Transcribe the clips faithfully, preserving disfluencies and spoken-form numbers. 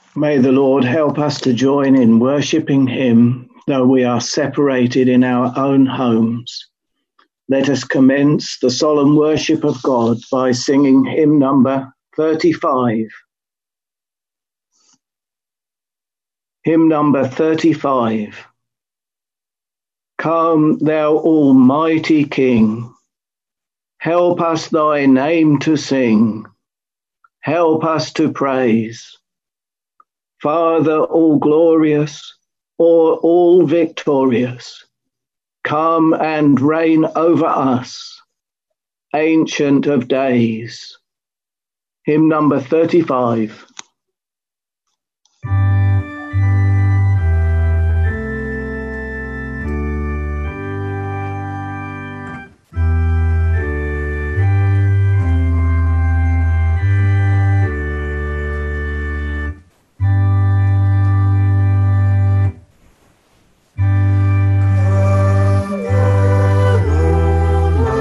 May the Lord help us to join in worshipping him, though we are separated in our own homes. Let us commence the solemn worship of God by singing hymn number thirty-five. Hymn number thirty-five. Come, thou almighty King, help us thy name to sing, help us to praise. Father all glorious, or all victorious, come and reign over us, Ancient of Days. Hymn number thirty-five.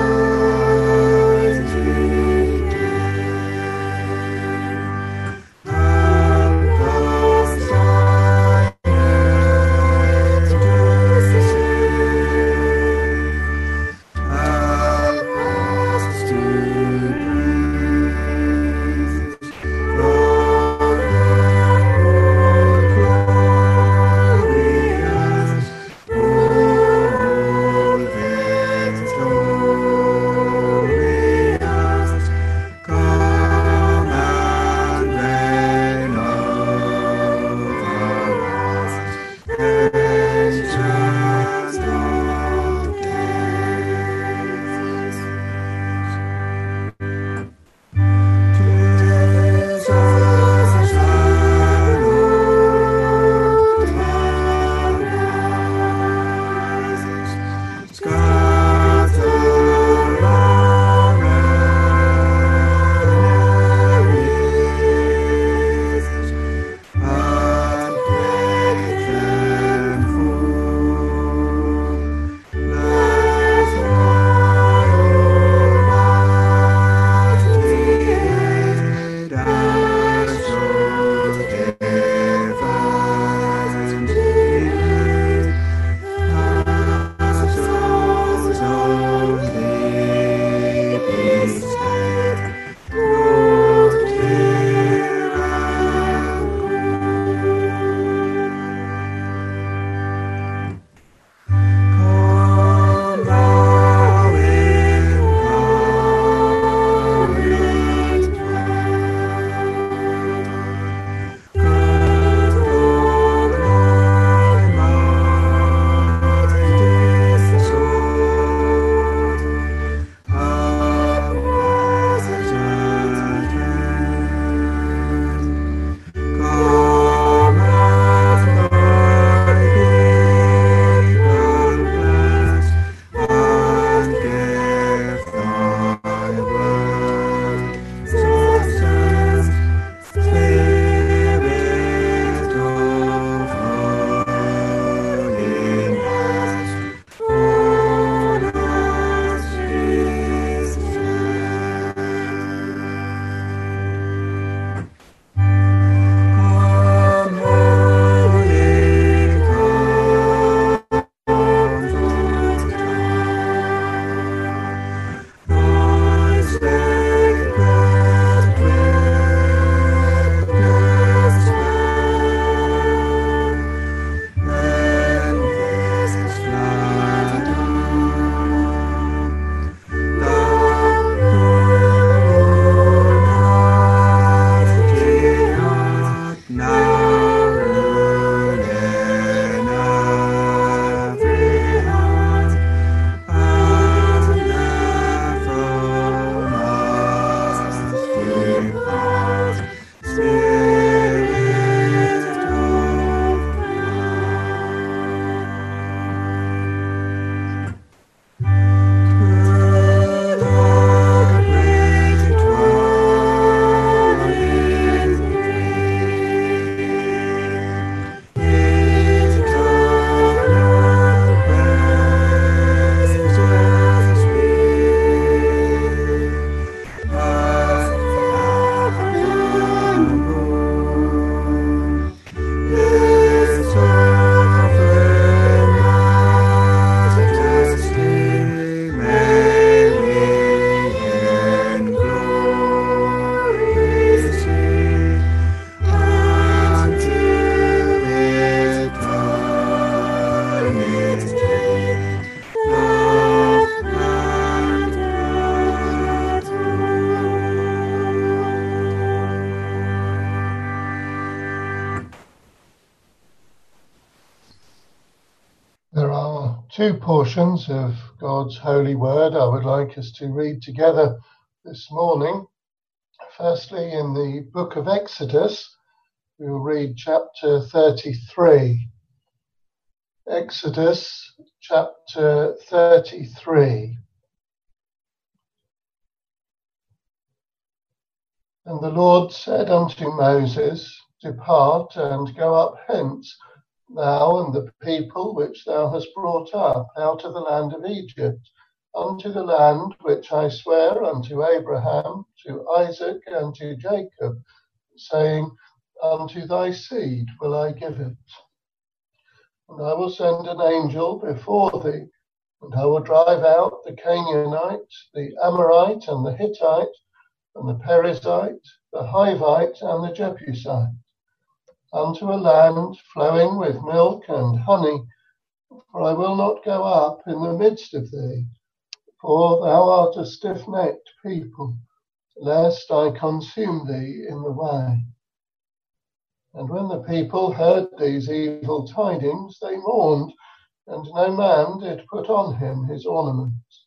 Come, Two portions of God's holy word I would like us to read together this morning. Firstly, in the book of Exodus, we will read chapter thirty-three. Exodus chapter thirty-three. And the Lord said unto Moses, Depart and go up hence, thou and the people which thou hast brought up out of the land of Egypt, unto the land which I swear unto Abraham, to Isaac, and to Jacob, saying, Unto thy seed will I give it. And I will send an angel before thee, and I will drive out the Canaanite, the Amorite, and the Hittite, and the Perizzite, the Hivite, and the Jebusite, unto a land flowing with milk and honey, for I will not go up in the midst of thee, for thou art a stiff-necked people, lest I consume thee in the way. And when the people heard these evil tidings, they mourned, and no man did put on him his ornaments.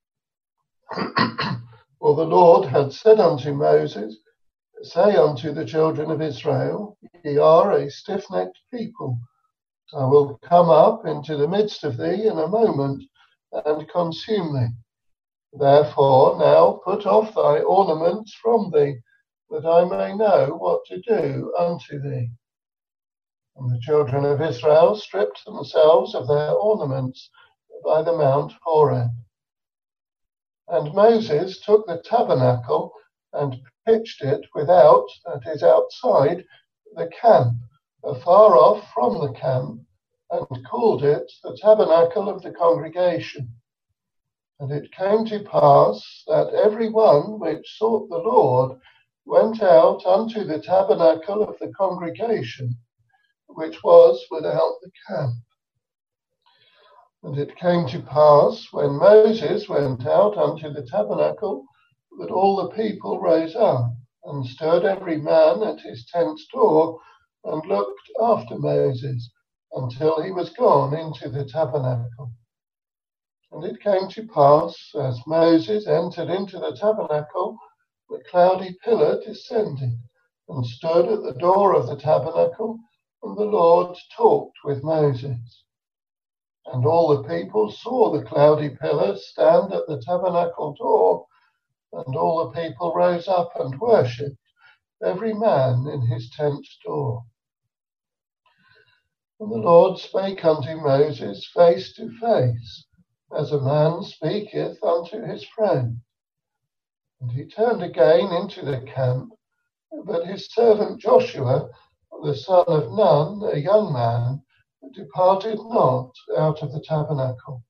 For the Lord had said unto Moses, Say unto the children of Israel, Ye are a stiff-necked people. I will come up into the midst of thee in a moment, and consume thee. Therefore now put off thy ornaments from thee, that I may know what to do unto thee. And the children of Israel stripped themselves of their ornaments by the Mount Horeb. And Moses took the tabernacle and pitched it without, that is outside, the camp, afar off from the camp, and called it the tabernacle of the congregation. And it came to pass that every one which sought the Lord went out unto the tabernacle of the congregation, which was without the camp. And it came to pass, when Moses went out unto the tabernacle, that all the people rose up, and stood every man at his tent's door, and looked after Moses, until he was gone into the tabernacle. And it came to pass, as Moses entered into the tabernacle, the cloudy pillar descended, and stood at the door of the tabernacle, and the Lord talked with Moses. And all the people saw the cloudy pillar stand at the tabernacle door, and all the people rose up and worshipped, every man in his tent's door. And the Lord spake unto Moses face to face, as a man speaketh unto his friend. And he turned again into the camp, but his servant Joshua, the son of Nun, a young man, departed not out of the tabernacle.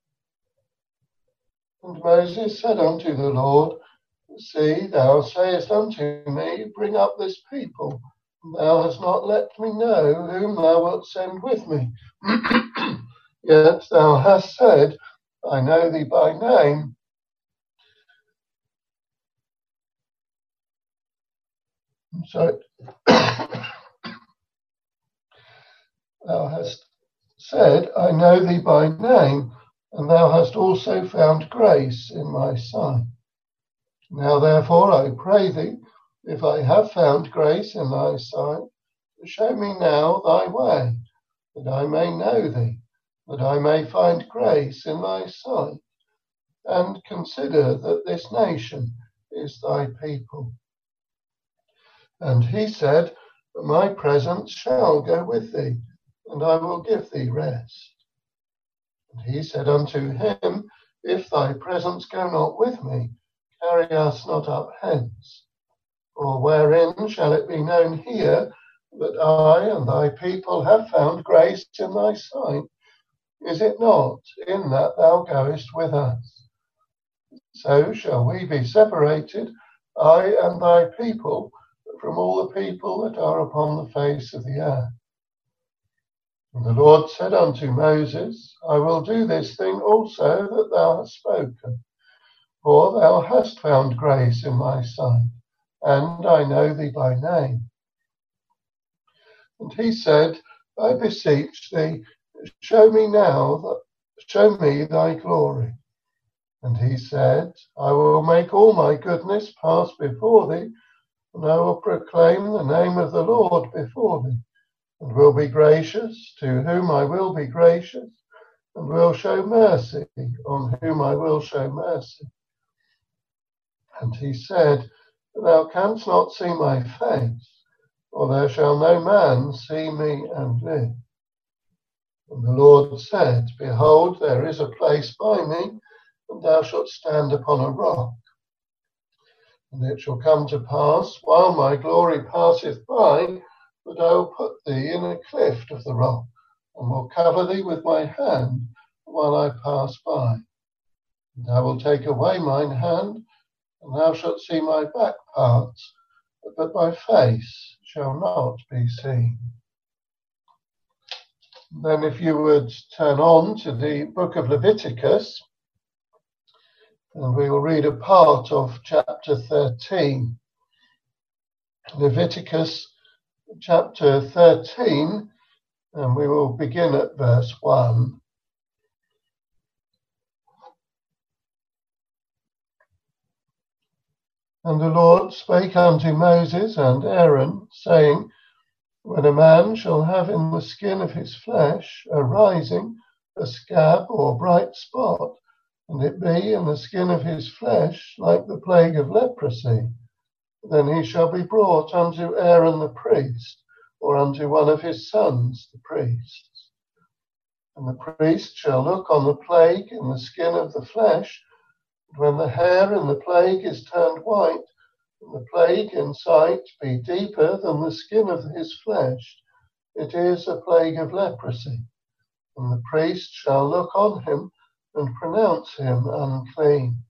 And Moses said unto the Lord, See, thou sayest unto me, Bring up this people. Thou hast not let me know whom thou wilt send with me. Yet thou hast said, I know thee by name. I'm sorry. Thou hast said, I know thee by name, and thou hast also found grace in my sight. Now therefore I pray thee, if I have found grace in thy sight, show me now thy way, that I may know thee, that I may find grace in thy sight, and consider that this nation is thy people. And he said, My presence shall go with thee, and I will give thee rest. And he said unto him, If thy presence go not with me, carry us not up hence. For wherein shall it be known here that I and thy people have found grace in thy sight? Is it not in that thou goest with us? So shall we be separated, I and thy people, from all the people that are upon the face of the earth. And the Lord said unto Moses, I will do this thing also that thou hast spoken, for thou hast found grace in my sight, and I know thee by name. And he said, I beseech thee, show me now show me thy glory. And he said, I will make all my goodness pass before thee, and I will proclaim the name of the Lord before thee, and will be gracious to whom I will be gracious, and will show mercy on whom I will show mercy. And he said, thou canst not see my face, or there shall no man see me and live. And the Lord said, behold, there is a place by me, and thou shalt stand upon a rock. And it shall come to pass, while my glory passeth by, that I will put thee in a cleft of the rock, and will cover thee with my hand while I pass by. And I will take away mine hand, and thou shalt see my back parts, but my face shall not be seen. Then if you would turn on to the book of Leviticus, and we will read a part of chapter thirteen. Leviticus chapter thirteen, and we will begin at verse one. And the Lord spake unto Moses and Aaron, saying, when a man shall have in the skin of his flesh a rising, a scab or bright spot, and it be in the skin of his flesh like the plague of leprosy, then he shall be brought unto Aaron the priest, or unto one of his sons the priests. And the priest shall look on the plague in the skin of the flesh, and when the hair in the plague is turned white, and the plague in sight be deeper than the skin of his flesh, it is a plague of leprosy. And the priest shall look on him and pronounce him unclean.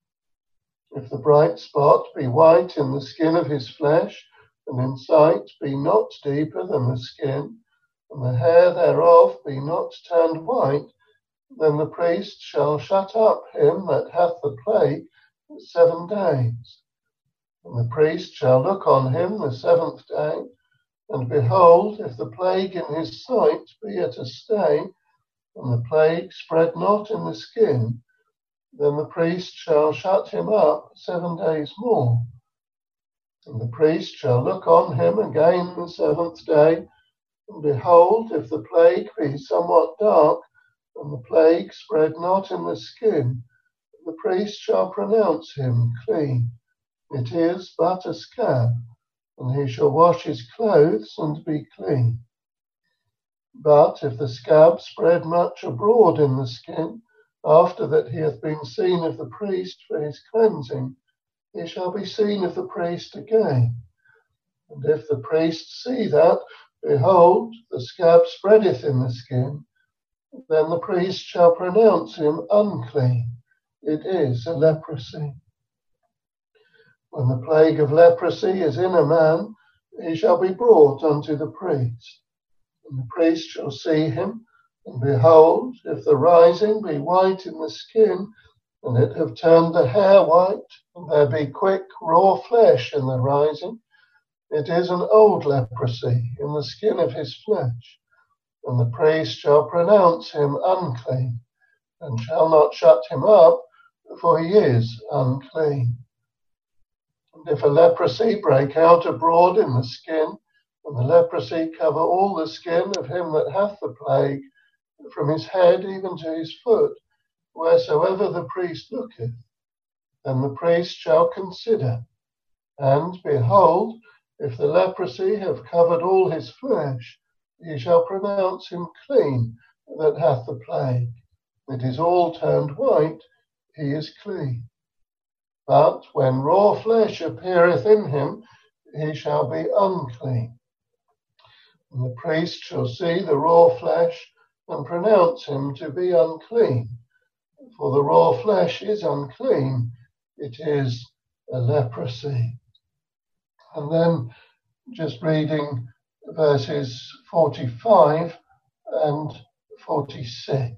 If the bright spot be white in the skin of his flesh, and in sight be not deeper than the skin, and the hair thereof be not turned white, then the priest shall shut up him that hath the plague seven days. And the priest shall look on him the seventh day, and behold, if the plague in his sight be at a stay, and the plague spread not in the skin, then the priest shall shut him up seven days more. And the priest shall look on him again the seventh day, and behold, if the plague be somewhat dark, and the plague spread not in the skin, the priest shall pronounce him clean. It is but a scab, and he shall wash his clothes and be clean. But if the scab spread much abroad in the skin, after that he hath been seen of the priest for his cleansing, he shall be seen of the priest again. And if the priest see that, behold, the scab spreadeth in the skin, then the priest shall pronounce him unclean. It is a leprosy. When the plague of leprosy is in a man, he shall be brought unto the priest. And the priest shall see him, and behold, if the rising be white in the skin, and it have turned the hair white, and there be quick raw flesh in the rising, it is an old leprosy in the skin of his flesh. And the priest shall pronounce him unclean, and shall not shut him up, for he is unclean. And if a leprosy break out abroad in the skin, and the leprosy cover all the skin of him that hath the plague, from his head even to his foot, wheresoever the priest looketh, then the priest shall consider. And behold, if the leprosy have covered all his flesh, he shall pronounce him clean that hath the plague. It is all turned white, he is clean. But when raw flesh appeareth in him, he shall be unclean. And the priest shall see the raw flesh, and pronounce him to be unclean. For the raw flesh is unclean, it is a leprosy. And then just reading verses forty-five and forty-six.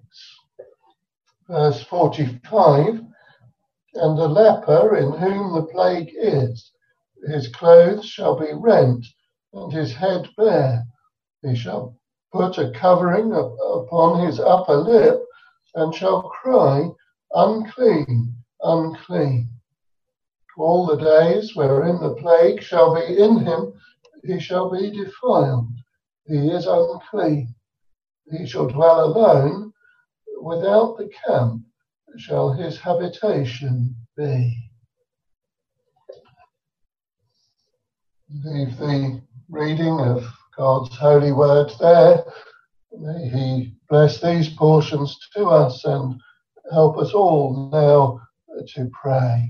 Verse forty-five, and a leper in whom the plague is, his clothes shall be rent, and his head bare. He shall put a covering upon his upper lip, and shall cry, unclean, unclean. All the days wherein the plague shall be in him, he shall be defiled. He is unclean. He shall dwell alone, without the camp shall his habitation be. Leave the reading of God's holy word there. May he bless these portions to us and help us all now to pray.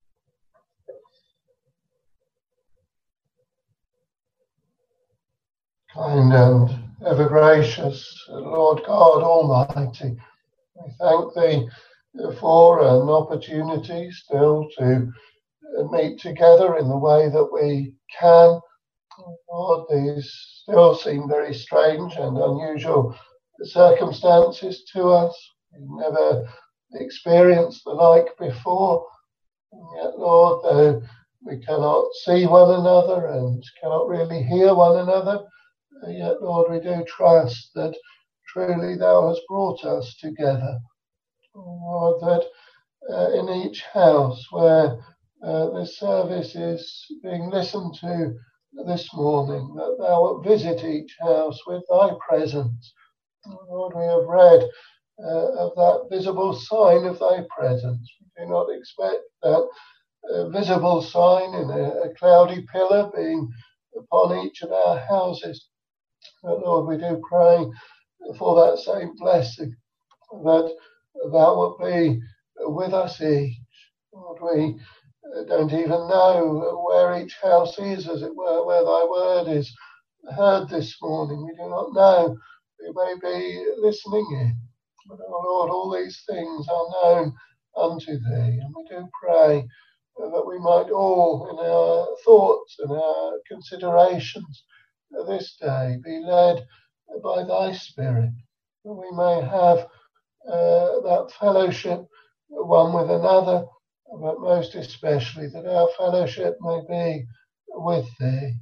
Kind and ever gracious Lord God Almighty, we thank thee for an opportunity still to meet together in the way that we can. Lord, these still seem very strange and unusual circumstances to us. We've never experienced the like before. And yet, Lord, though we cannot see one another and cannot really hear one another, yet, Lord, we do trust that truly thou hast brought us together. Lord, that uh, in each house where uh, this service is being listened to this morning, that thou wilt visit each house with thy presence. Lord, we have read uh, of that visible sign of thy presence. We do not expect that uh, visible sign in a, a cloudy pillar being upon each of our houses. But Lord, we do pray for that same blessing, that thou wilt be with us each. Lord, we don't even know where each house is, as it were, where thy word is heard this morning. We do not know who may be listening in. But, oh Lord, all these things are known unto thee. And we do pray that we might all, in our thoughts and our considerations this day, be led by thy Spirit, that we may have uh, that fellowship one with another, but most especially that our fellowship may be with thee.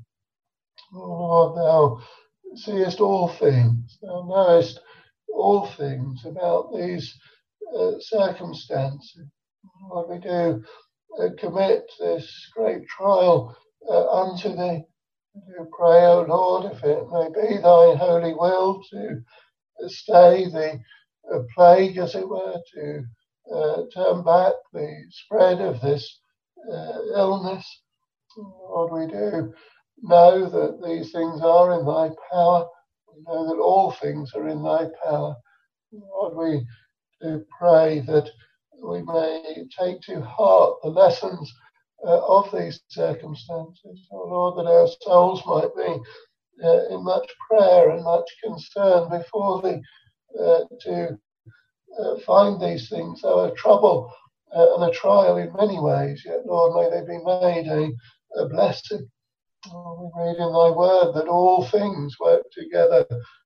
Lord, thou seest all things, thou knowest all things about these uh, circumstances. Lord, we do uh, commit this great trial uh, unto thee. We do pray, O Lord, if it may be thy holy will to stay the uh, plague, as it were, to uh, turn back the spread of this uh, illness. Lord, we do know that these things are in thy power. We know that all things are in thy power. Lord, we do pray that we may take to heart the lessons uh, of these circumstances. Oh Lord, that our souls might be uh, in much prayer and much concern before thee uh, to uh, find these things, though a trouble uh, and a trial in many ways, yet Lord, may they be made a, a blessing. Oh, we read in thy word that all things work together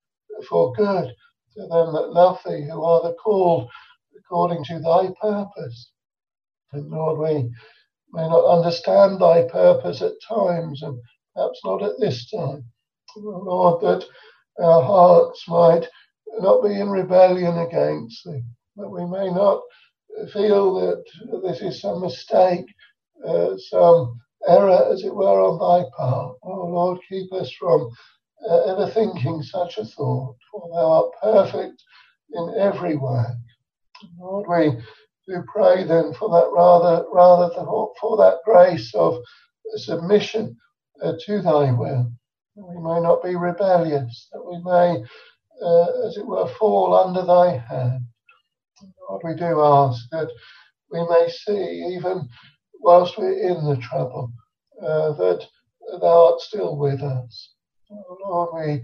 for good to them that love thee, who are the called according to thy purpose. And Lord, we may not understand thy purpose at times, and perhaps not at this time. Lord, that our hearts might not be in rebellion against thee, that we may not feel that this is some mistake, uh, some error, as it were, on thy part. Oh Lord, keep us from uh, ever thinking such a thought, for thou art perfect in every way. Lord, we do pray then for that rather, rather for that grace of submission uh, to thy will, that we may not be rebellious, that we may, uh, as it were, fall under thy hand. Lord, we do ask that we may see, even whilst we're in the trouble, uh, that thou art still with us. Oh Lord, we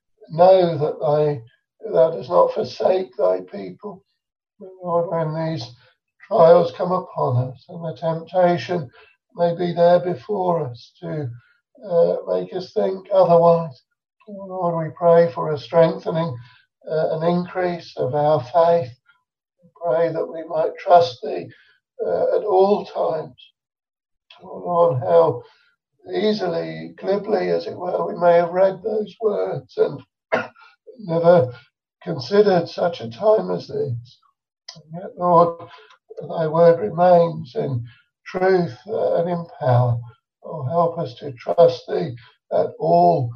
know that thy, thou dost not forsake thy people. But Lord, when these trials come upon us and the temptation may be there before us to uh, make us think otherwise, oh Lord, we pray for a strengthening, uh, an increase of our faith. We pray that we might trust thee uh, at all times. Oh Lord, how easily, glibly, as it were, we may have read those words and never considered such a time as this. And yet, Lord, thy word remains in truth and in power. Oh, help us to trust thee at all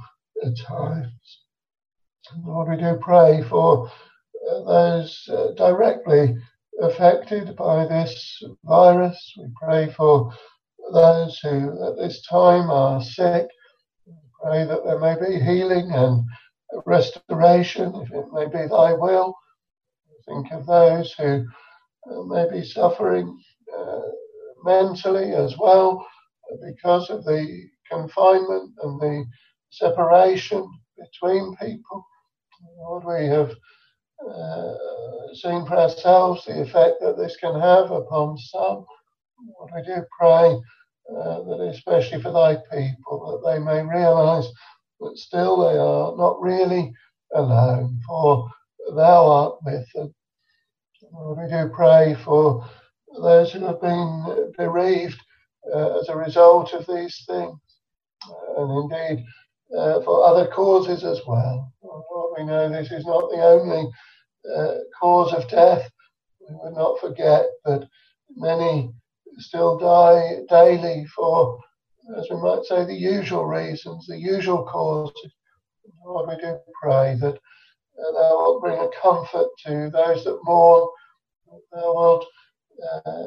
times. And Lord, we do pray for uh, those uh, directly affected by this virus. We pray for those who at this time are sick. We pray that there may be healing and restoration, if it may be thy will. Think of those who uh, may be suffering uh, mentally as well because of the confinement and the separation between people. Lord, we have uh, seen for ourselves the effect that this can have upon some. Lord, we do pray uh, that especially for thy people, that they may realise that still they are not really alone, for thou art with them. Lord, we do pray for those who have been bereaved uh, as a result of these things, uh, and indeed uh, for other causes as well. Lord, we know this is not the only uh, cause of death. We would not forget that many still die daily for, as we might say, the usual reasons, the usual causes. Lord, we do pray that uh, thou wilt bring a comfort to those that mourn. Thou wilt uh,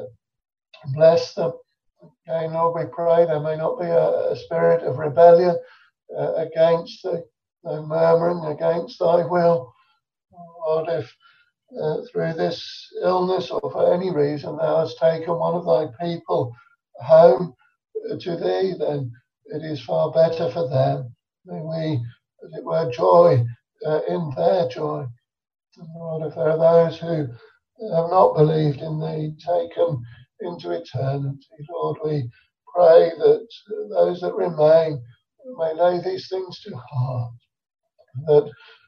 bless them. Again, Lord, we pray there may not be a, a spirit of rebellion uh, against thee, no murmuring against thy will. Lord, if uh, through this illness or for any reason thou hast taken one of thy people home to thee, then it is far better for them. May we, as it were, joy uh, in their joy. And Lord, if there are those who have not believed in thee, taken into eternity, Lord, we pray that those that remain may lay these things to heart, that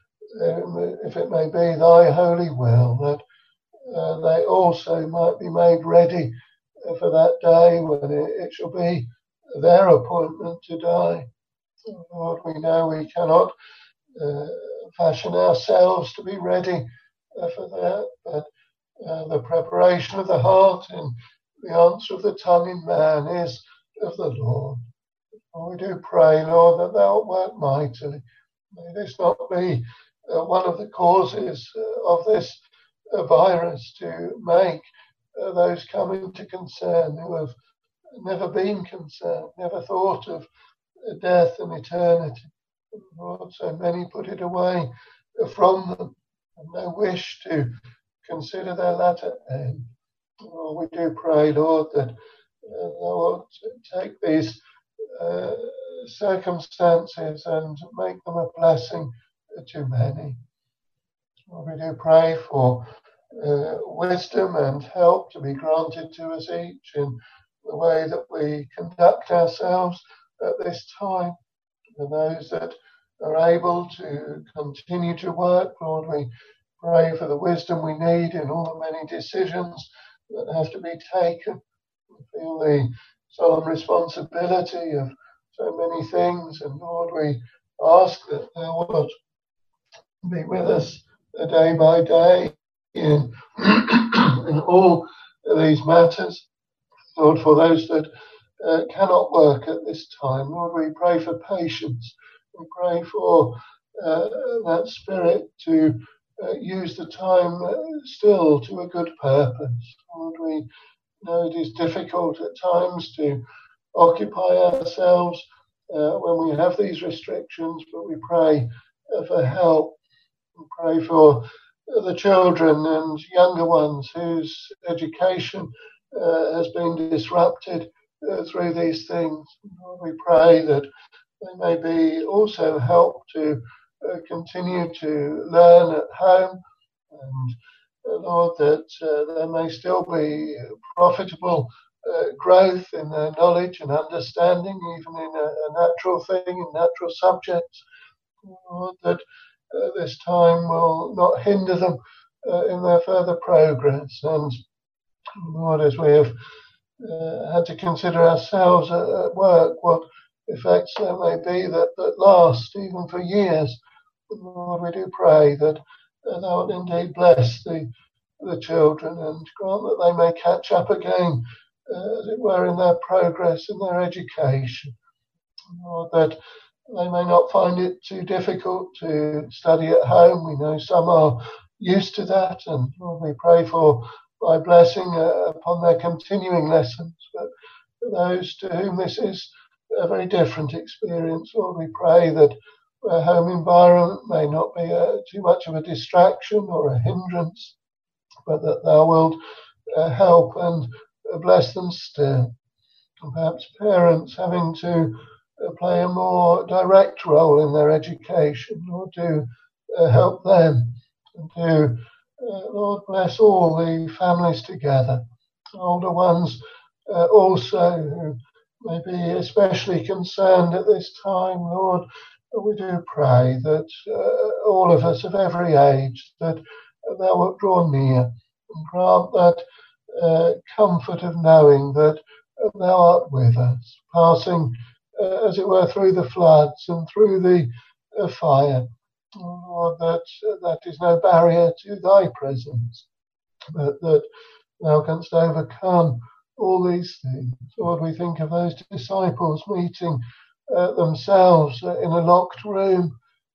uh, if it may be thy holy will, that uh, they also might be made ready for that day when it, it shall be their appointment to die. Lord, we know we cannot uh, fashion ourselves to be ready uh, for that, but uh, the preparation of the heart and the answer of the tongue in man is of the Lord. Lord, we do pray, Lord, that thou work mightily. May this not be uh, one of the causes uh, of this uh, virus to make uh, those come into concern who have never been concerned, never thought of death and eternity. Lord, so many put it away from them and no wish to consider their latter end. Lord, we do pray, Lord, that uh, thou wilt take these uh, circumstances and make them a blessing to many. Lord, we do pray for uh, wisdom and help to be granted to us each in the way that we conduct ourselves at this time. For those that are able to continue to work, Lord, we pray for the wisdom we need in all the many decisions that have to be taken. We feel the solemn responsibility of so many things, and Lord, we ask that thou wilt be with us day by day in, in all these matters. Lord, for those that uh, cannot work at this time, Lord, we pray for patience. We pray for uh, that spirit to uh, use the time uh, still to a good purpose. Lord, we know it is difficult at times to occupy ourselves uh, when we have these restrictions, but we pray uh, for help. We pray for uh, the children and younger ones whose education uh, has been disrupted uh, through these things. Lord, we pray that they may be also helped to uh, continue to learn at home, and uh, Lord, that uh, there may still be profitable uh, growth in their knowledge and understanding, even in a, a natural thing, in natural subjects. Lord, that uh, this time will not hinder them uh, in their further progress. And Lord, as we have uh, had to consider ourselves at, at work, what effects there may be that, that last even for years. Lord, we do pray that uh, thou wilt indeed bless the the children, and grant that they may catch up again, uh, as it were, in their progress in their education, or that they may not find it too difficult to study at home. We know some are used to that, and Lord, we pray for thy blessing uh, upon their continuing lessons. But for those to whom this is a very different experience, Lord, we pray that their home environment may not be uh, too much of a distraction or a hindrance, but that thou wilt uh, help and uh, bless them still. And perhaps parents having to uh, play a more direct role in their education, Lord, do uh, help them, and do, uh, Lord, bless all the families together, older ones uh, also, who may be especially concerned at this time, Lord. We do pray that uh, all of us of every age, that thou wilt draw near and grant that uh, comfort of knowing that thou art with us, passing, uh, as it were, through the floods and through the uh, fire. Lord, that uh, that is no barrier to thy presence, but that thou canst overcome all these things. Lord, we think of those disciples meeting uh, themselves uh, in a locked room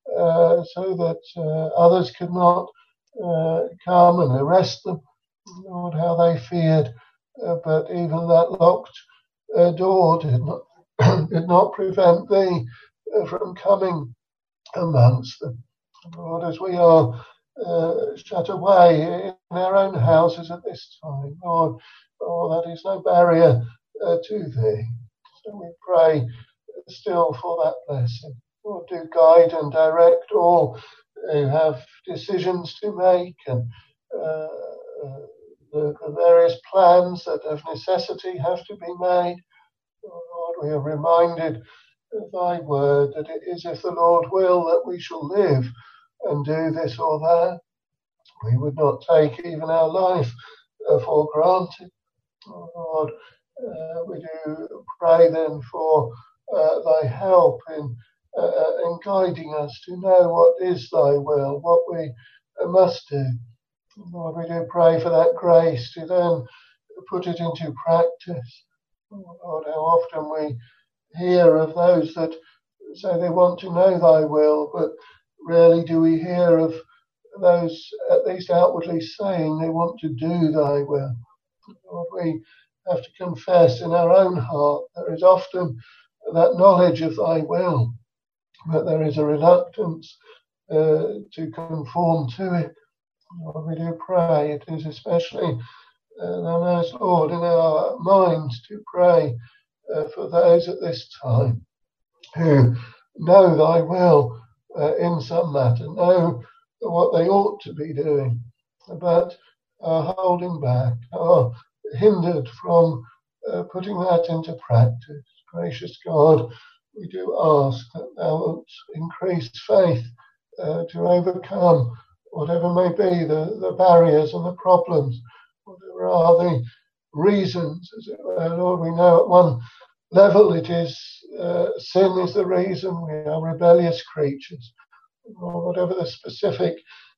uh, so that uh, others could not uh, come and arrest them. Lord, how they feared, uh, but even that locked uh, door did not did not prevent thee uh, from coming amongst them. Lord, as we are uh, shut away in our own houses at this time, Lord, oh, that is no barrier uh, to thee. So we pray still for that blessing. Lord, do guide and direct all who have decisions to make, and uh, uh, the, the various plans that of necessity have to be made. Lord, we are reminded of thy word that it is if the Lord will that we shall live and do this or that. We would not take even our life uh, for granted. Oh, Lord, uh, we do pray then for uh, thy help in, uh, in guiding us to know what is thy will, what we uh, must do. Lord, we do pray for that grace to then put it into practice. Oh, Lord, how often we hear of those that say they want to know thy will, but rarely do we hear of those at least outwardly saying they want to do thy will. Lord, we have to confess in our own heart there is often that knowledge of thy will, but there is a reluctance uh, to conform to it. Lord, we do pray, it is especially, uh, thou knowest, Lord, in our minds to pray uh, for those at this time who know thy will uh, in some matter, know what they ought to be doing, but are holding back, are hindered from uh, putting that into practice. Gracious God, we do ask that thou wilt increase faith uh, to overcome whatever may be the, the barriers and the problems, whatever are the reasons, as it were. Lord, we know at one level it is uh, sin is the reason. We are rebellious creatures. Or whatever the specific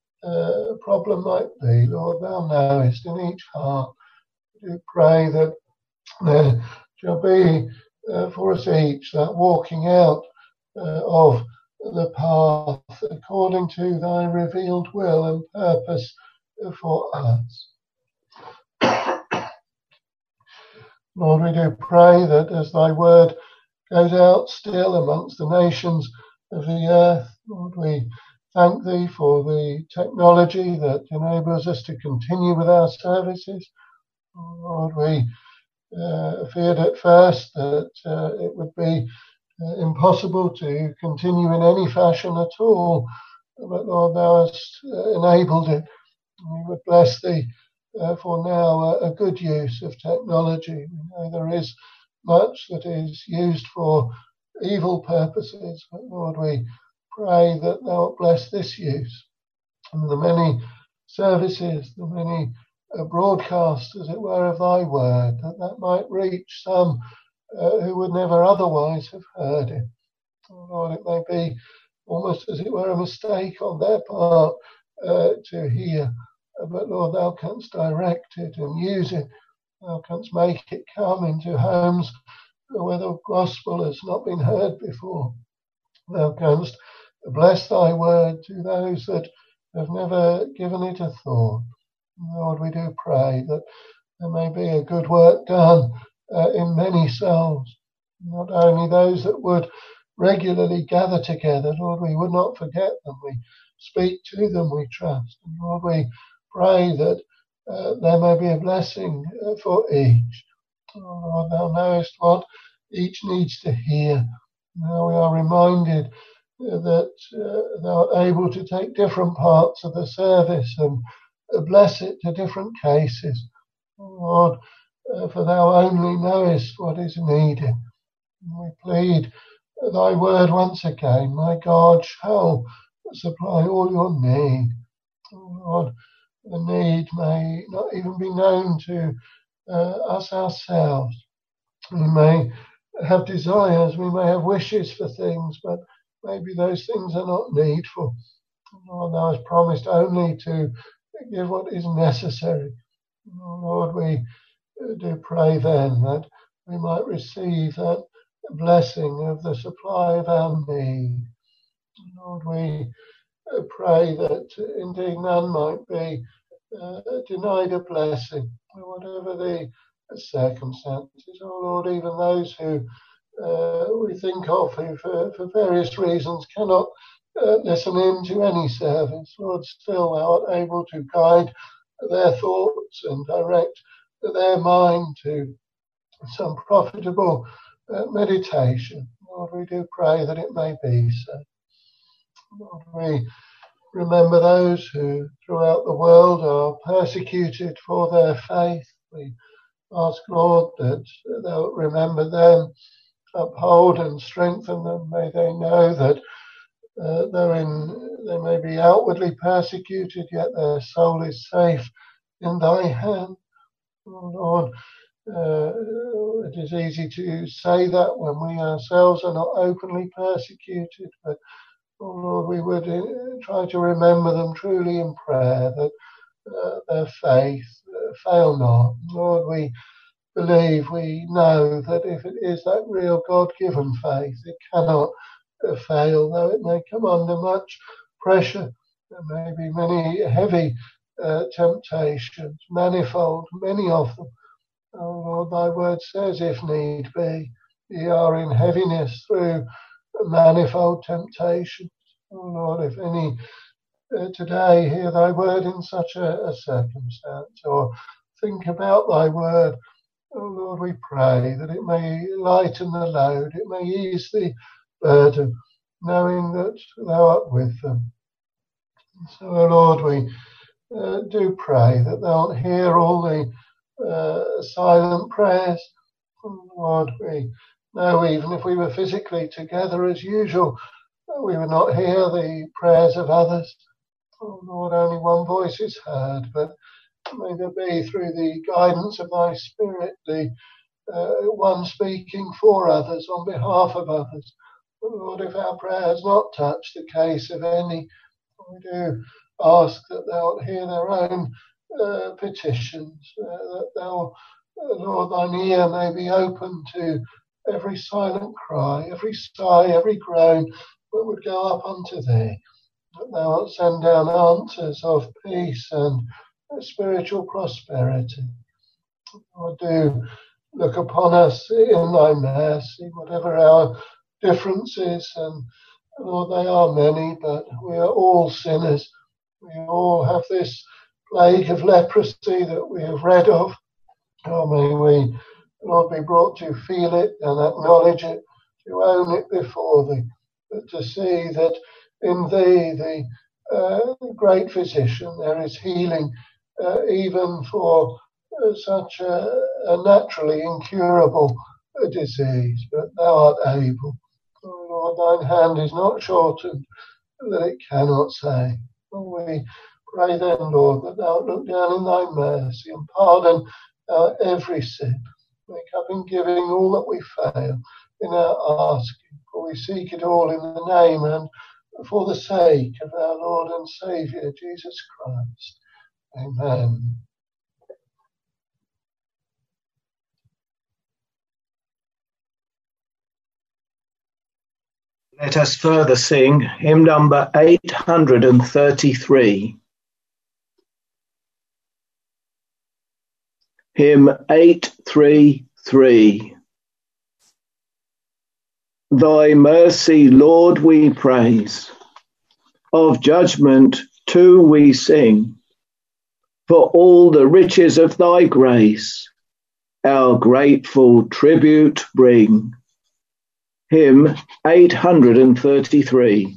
uh, problem might be, Lord, thou knowest in each heart. We do pray that there shall be uh, for us each that walking out uh, of the path according to thy revealed will and purpose for us. Lord, we do pray that as thy word goes out still amongst the nations of the earth, Lord, we thank thee for the technology that enables us to continue with our services. Lord, we uh, feared at first that uh, it would be uh, impossible to continue in any fashion at all, but Lord, thou hast uh, enabled it. We would bless thee uh, for now uh, a good use of technology. We know there is much that is used for evil purposes, but Lord, we pray that thou bless this use and the many services, the many uh, broadcasts, as it were, of thy word, that that might reach some uh, who would never otherwise have heard it. Oh, Lord, it may be almost, as it were, a mistake on their part uh, to hear but Lord, thou canst direct it and use it. Thou canst make it come into homes where the gospel has not been heard before. Thou canst bless thy word to those that have never given it a thought. Lord, we do pray that there may be a good work done uh, in many souls, not only those that would regularly gather together. Lord, we would not forget them. We speak to them, we trust. And Lord, we pray that uh, there may be a blessing uh, for each. Oh, Lord, thou knowest what each needs to hear. Now we are reminded uh, that uh, thou art able to take different parts of the service and uh, bless it to different cases. Oh, Lord, uh, for thou only knowest what is needed. We plead thy word once again. My God shall supply all your need. Oh, Lord, the need may not even be known to uh, us ourselves. We may have desires, we may have wishes for things, but maybe those things are not needful. Lord, thou hast promised only to give what is necessary. Oh, Lord, we do pray then that we might receive that blessing of the supply of our need. Lord, we pray that indeed none might be uh, denied a blessing, whatever the circumstances. Oh Lord, even those who uh, we think of who for, for various reasons cannot uh, listen in to any service, Lord, still thou art able to guide their thoughts and direct their mind to some profitable uh, meditation. Lord, we do pray that it may be so. Lord, we remember those who throughout the world are persecuted for their faith. We ask, Lord, that thou remember them, uphold and strengthen them. May they know that uh, though in, they may be outwardly persecuted, yet their soul is safe in thy hand. Oh, Lord, uh, it is easy to say that when we ourselves are not openly persecuted, but oh Lord, we would uh, try to remember them truly in prayer, that uh, their faith uh, fail not. Lord, we believe, we know that if it is that real God-given faith, it cannot uh, fail, though it may come under much pressure. There may be many heavy uh, temptations, manifold, many of them. Oh Lord, thy word says, if need be, ye are in heaviness through manifold temptations. Oh Lord, if any uh, today hear thy word in such a, a circumstance, or think about thy word, oh Lord, we pray that it may lighten the load, it may ease the burden, knowing that thou art with them. So, oh Lord, we uh, do pray that thou wilt hear all the uh, silent prayers. Oh Lord, we know even if we were physically together as usual, we would not hear the prayers of others. Oh Lord, only one voice is heard, but may there be through the guidance of thy Spirit, the uh, one speaking for others, on behalf of others. Oh Lord, if our prayer has not touched the case of any, we do ask that thou wilt hear their own uh, petitions, uh, that thou, uh, Lord, thine ear may be open to every silent cry, every sigh, every groan that would go up unto thee, that thou wilt send down answers of peace and spiritual prosperity. Lord, do look upon us in thy mercy, whatever our differences, and Lord, they are many, but we are all sinners. We all have this plague of leprosy that we have read of. Oh, may we, Lord, be brought to feel it and acknowledge it, to own it before thee, but to see that in thee, the uh, great physician, there is healing, uh, even for uh, such a, a naturally incurable uh, disease. But thou art able. Oh Lord, thine hand is not shortened that it cannot save. Oh, we pray then, Lord, that thou look down in thy mercy and pardon our every sin. Make up in giving all that we fail in our asking, for we seek it all in the name and for the sake of our Lord and Saviour, Jesus Christ. Amen. Let us further sing hymn number eight hundred thirty-three. Hymn eight thirty-three. Thy mercy, Lord, we praise. Of judgment too we sing. For all the riches of thy grace, our grateful tribute bring. Hymn eight hundred thirty-three.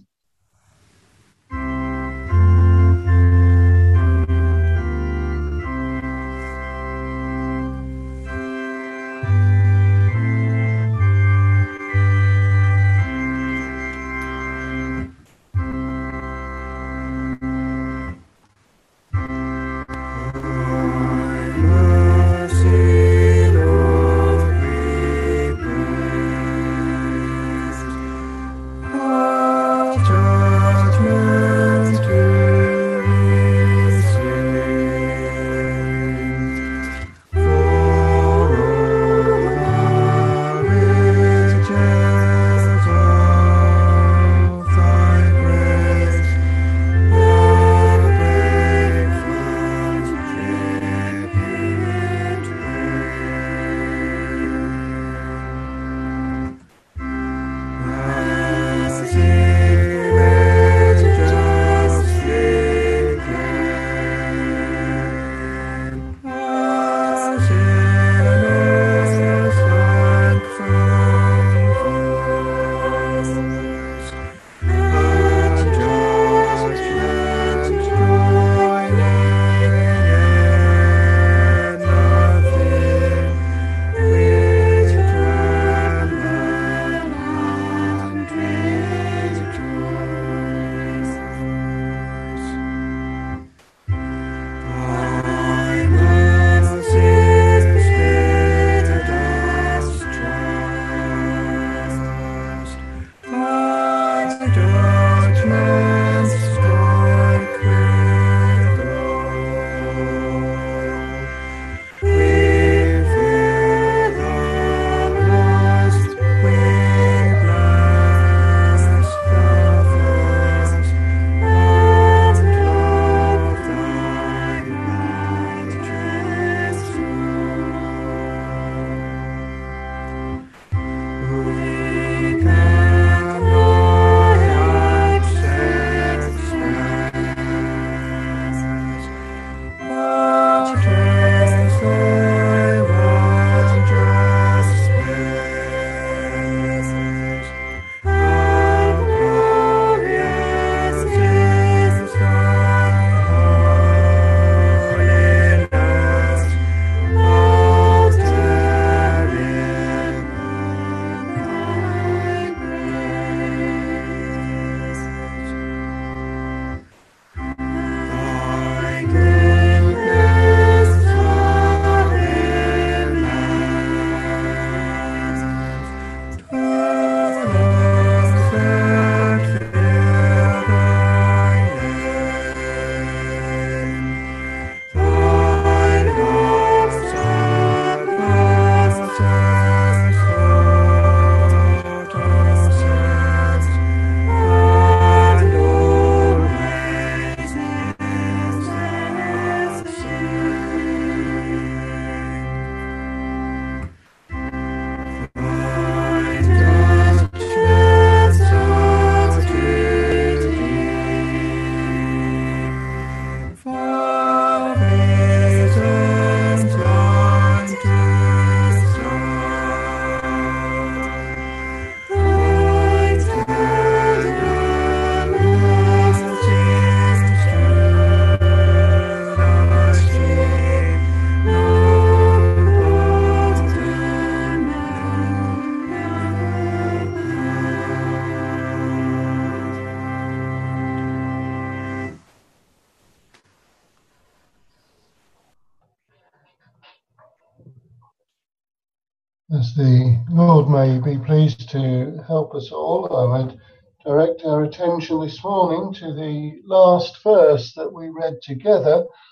As the Lord may be pleased to help us all, I would direct our attention this morning to the last verse that we read together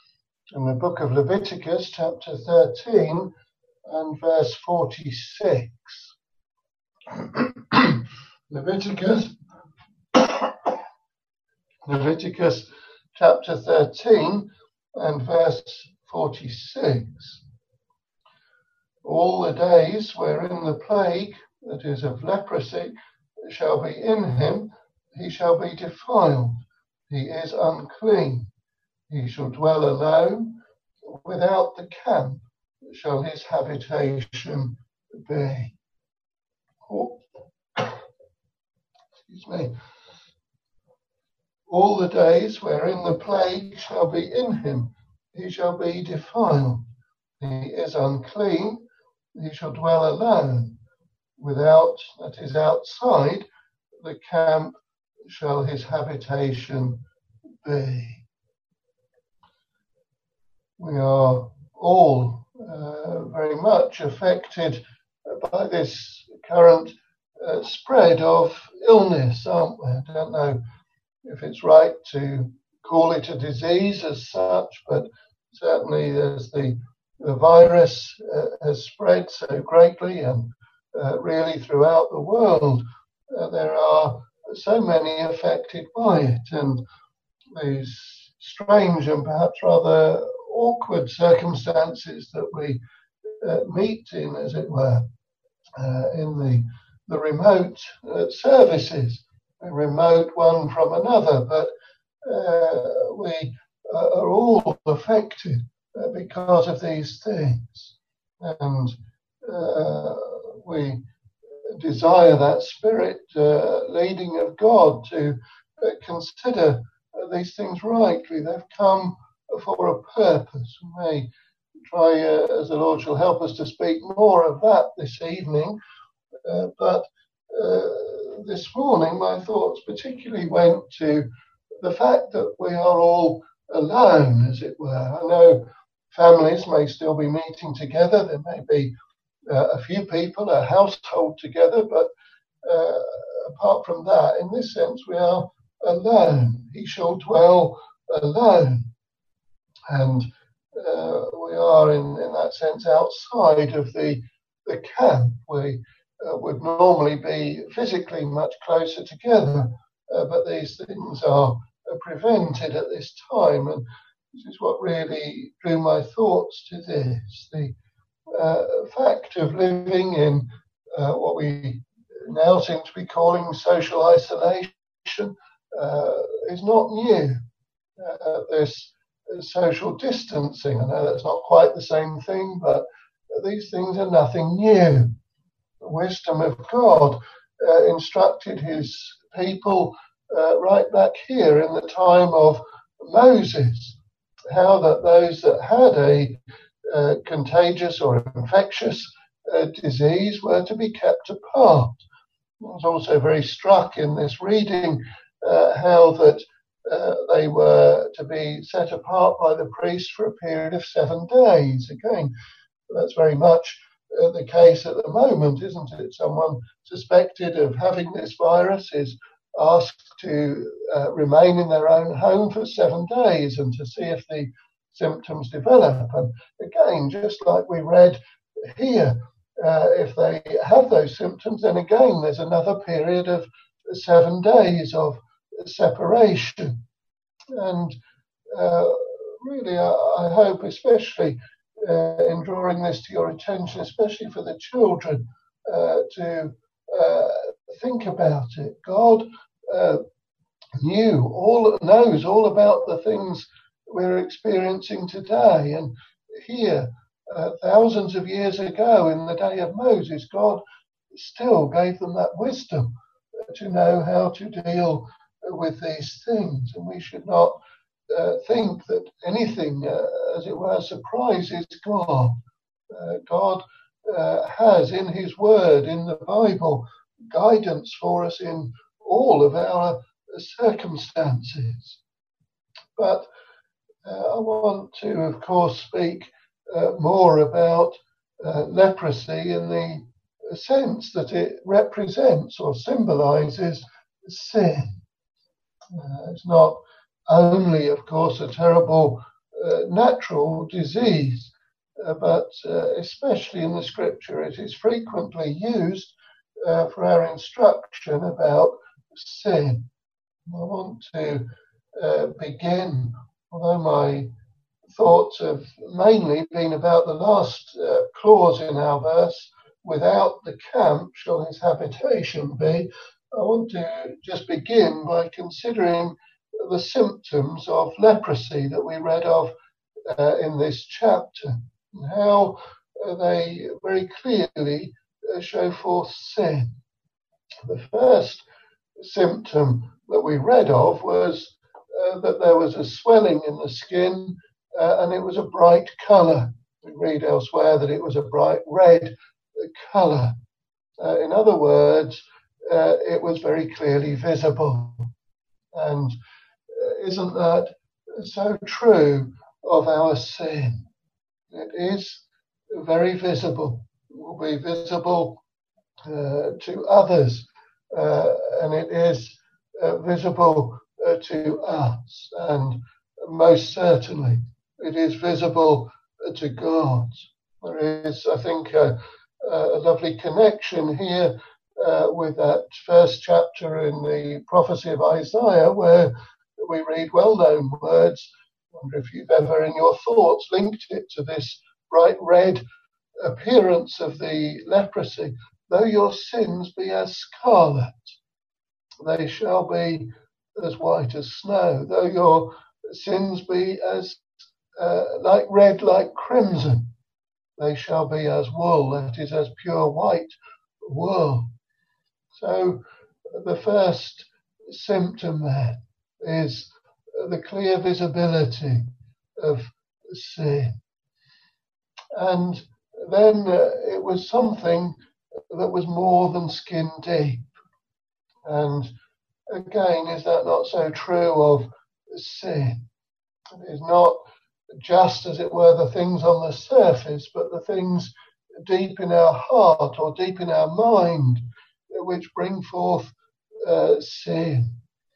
in the book of Leviticus, chapter thirteen and verse forty-six. Leviticus, Leviticus chapter thirteen and verse forty-six. All the days wherein the plague, that is of leprosy, shall be in him, he shall be defiled. He is unclean. He shall dwell alone. Without the camp shall his habitation be. Oh, excuse me. All the days wherein the plague shall be in him, he shall be defiled. He is unclean. He shall dwell alone. Without, that is outside, the camp shall his habitation be. We are all uh, very much affected by this current uh, spread of illness, aren't we? I don't know if it's right to call it a disease as such, but certainly as the, the virus uh, has spread so greatly and uh, really throughout the world, uh, there are so many affected by it, and these strange and perhaps rather awkward circumstances that we uh, meet in, as it were, uh, in the, the remote uh, services, remote one from another, but uh, we uh, are all affected uh, because of these things, and uh, we desire that spirit uh, leading of God to uh, consider uh, these things rightly. They've come for a purpose. We may try, uh, as the Lord shall help us, to speak more of that this evening, uh, but uh, this morning my thoughts particularly went to the fact that we are all alone, as it were. I know families may still be meeting together. There may be uh, a few people, a household together, but uh, apart from that, in this sense, we are alone. He shall dwell alone. And uh, we are, in, in that sense, outside of the, the camp. We uh, would normally be physically much closer together, uh, but these things are uh, prevented at this time. And this is what really drew my thoughts to this. The uh, fact of living in uh, what we now seem to be calling social isolation uh, is not new. Uh, this social distancing, I know that's not quite the same thing, but these things are nothing new. The wisdom of God uh, instructed his people uh, right back here in the time of Moses, how that those that had a uh, contagious or infectious uh, disease were to be kept apart. I was also very struck in this reading uh, how that uh, they were to be set apart by the priest for a period of seven days. Again, that's very much uh, the case at the moment, isn't it? Someone suspected of having this virus is asked to uh, remain in their own home for seven days and to see if the symptoms develop. And again, just like we read here, uh, if they have those symptoms, then again there's another period of seven days of separation. And uh, really, I, I hope, especially uh, in drawing this to your attention, especially for the children, uh, to uh, think about it. God uh, knew all, knows all about the things we're experiencing today. And here, uh, thousands of years ago, in the day of Moses, God still gave them that wisdom to know how to deal with these things. And we should not uh, think that anything, uh, as it were, surprises God. Uh, God uh, has in his word, in the Bible, guidance for us in all of our circumstances. But uh, I want to, of course, speak uh, more about uh, leprosy in the sense that it represents or symbolizes sin. Uh, it's not only, of course, a terrible uh, natural disease, uh, but uh, especially in the scripture, it is frequently used uh, for our instruction about sin. I want to uh, begin, although my thoughts have mainly been about the last uh, clause in our verse, without the camp shall his habitation be. I want to just begin by considering the symptoms of leprosy that we read of uh, in this chapter, and how uh, they very clearly uh, show forth sin. The first symptom that we read of was uh, that there was a swelling in the skin, uh, and it was a bright colour. We read elsewhere that it was a bright red colour. Uh, in other words, uh, it was very clearly visible. And uh, isn't that so true of our sin? It is very visible. It will be visible uh, to others, uh, and it is uh, visible uh, to us. And most certainly, it is visible uh, to God. There is, I think, a, a lovely connection here uh, with that first chapter in the prophecy of Isaiah, where we read well-known words. I wonder if you've ever in your thoughts linked it to this bright red appearance of the leprosy. Though your sins be as scarlet, they shall be as white as snow. Though your sins be as uh, like red, like crimson, they shall be as wool, that is, as pure white wool. So the first symptom there is the clear visibility of sin. And then uh, it was something that was more than skin deep. And again, is that not so true of sin? It is not just, as it were, the things on the surface, but the things deep in our heart or deep in our mind which bring forth uh, sin.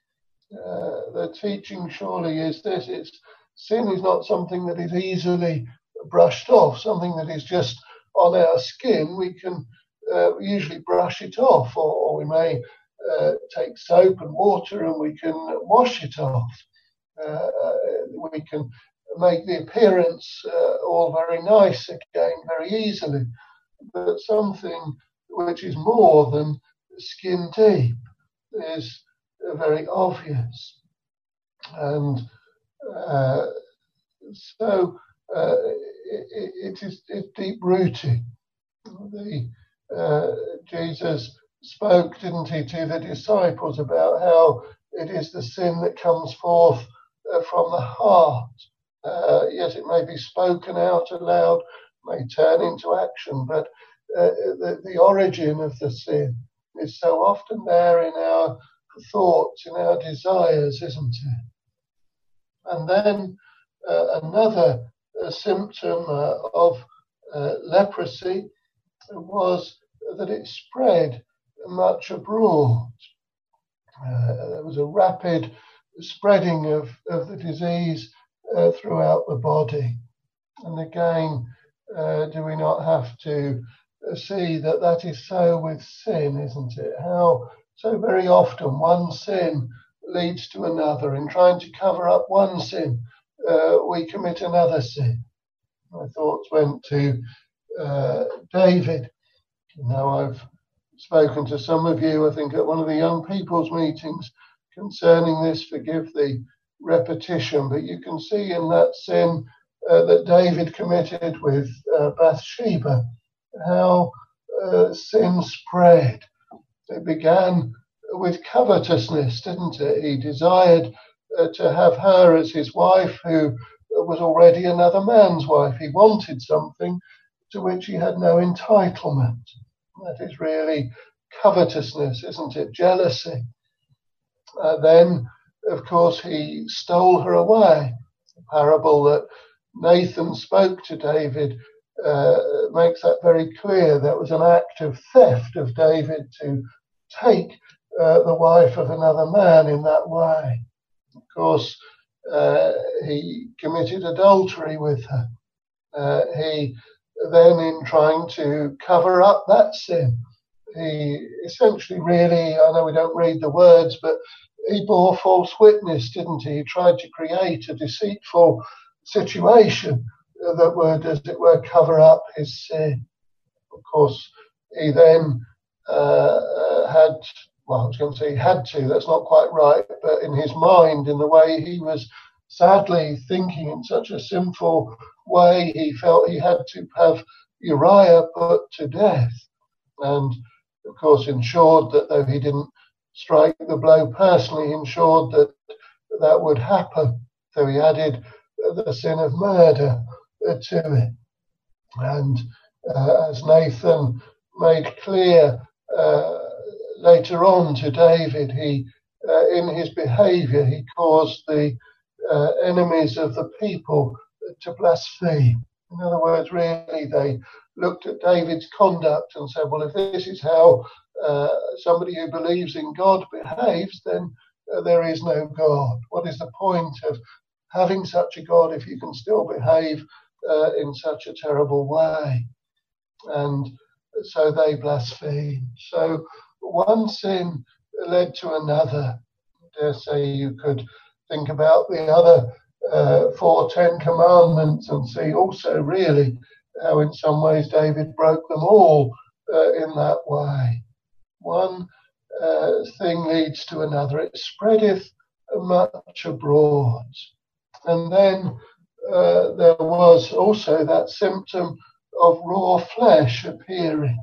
Uh, the teaching surely is this: it's sin is not something that is easily brushed off, something that is just on our skin. We can uh, usually brush it off, or, or we may uh, take soap and water and we can wash it off. Uh, we can make the appearance uh, all very nice again very easily, but something which is more than skin deep is very obvious. And uh, so uh, it, it is it's deep rooted. The, uh, Jesus spoke, didn't he, to the disciples about how it is the sin that comes forth uh, from the heart. Uh, yes, it may be spoken out aloud, may turn into action, but uh, the, the origin of the sin is so often there in our thoughts, in our desires, isn't it? And then uh, another uh, symptom uh, of uh, leprosy was that it spread much abroad. Uh, there was a rapid spreading of, of the disease uh, throughout the body. And again, uh, do we not have to see that that is so with sin, isn't it? How so very often one sin leads to another. In trying to cover up one sin, uh, we commit another sin. My thoughts went to uh, David. Now I've spoken to some of you, I think, at one of the young people's meetings concerning this. Forgive the repetition, but you can see in that sin uh, that David committed with uh, Bathsheba, how uh, sin spread. It began with covetousness, didn't it? He desired uh, to have her as his wife, who was already another man's wife. He wanted something to which he had no entitlement. That is really covetousness, isn't it? Jealousy. Uh, then, of course, he stole her away. The parable that Nathan spoke to David uh, makes that very clear. That was an act of theft of David to take uh, the wife of another man in that way. Of course, uh, he committed adultery with her. Uh, he then, in trying to cover up that sin, he essentially really, I know we don't read the words, but he bore false witness, didn't he? He tried to create a deceitful situation that would, as it were, cover up his sin. Of course, he then uh, had, well, I was going to say he had to, that's not quite right, but in his mind, in the way he was sadly thinking in such a sinful way, he felt he had to have Uriah put to death. And, of course, ensured that though he didn't strike the blow personally, ensured that that would happen. So he added the sin of murder to it. And uh, as Nathan made clear uh, later on to David, he, uh, in his behavior, he caused the uh, enemies of the people to blaspheme. In other words, really, they looked at David's conduct and said, well, if this is how uh, somebody who believes in God behaves, then uh, there is no God. What is the point of having such a God if you can still behave uh, in such a terrible way? And so they blasphemed. So one sin led to another. I dare say you could think about the other uh, four Ten Commandments and see also really how in some ways David broke them all uh, in that way. One uh, thing leads to another. It spreadeth much abroad. And then uh, there was also that symptom of raw flesh appearing.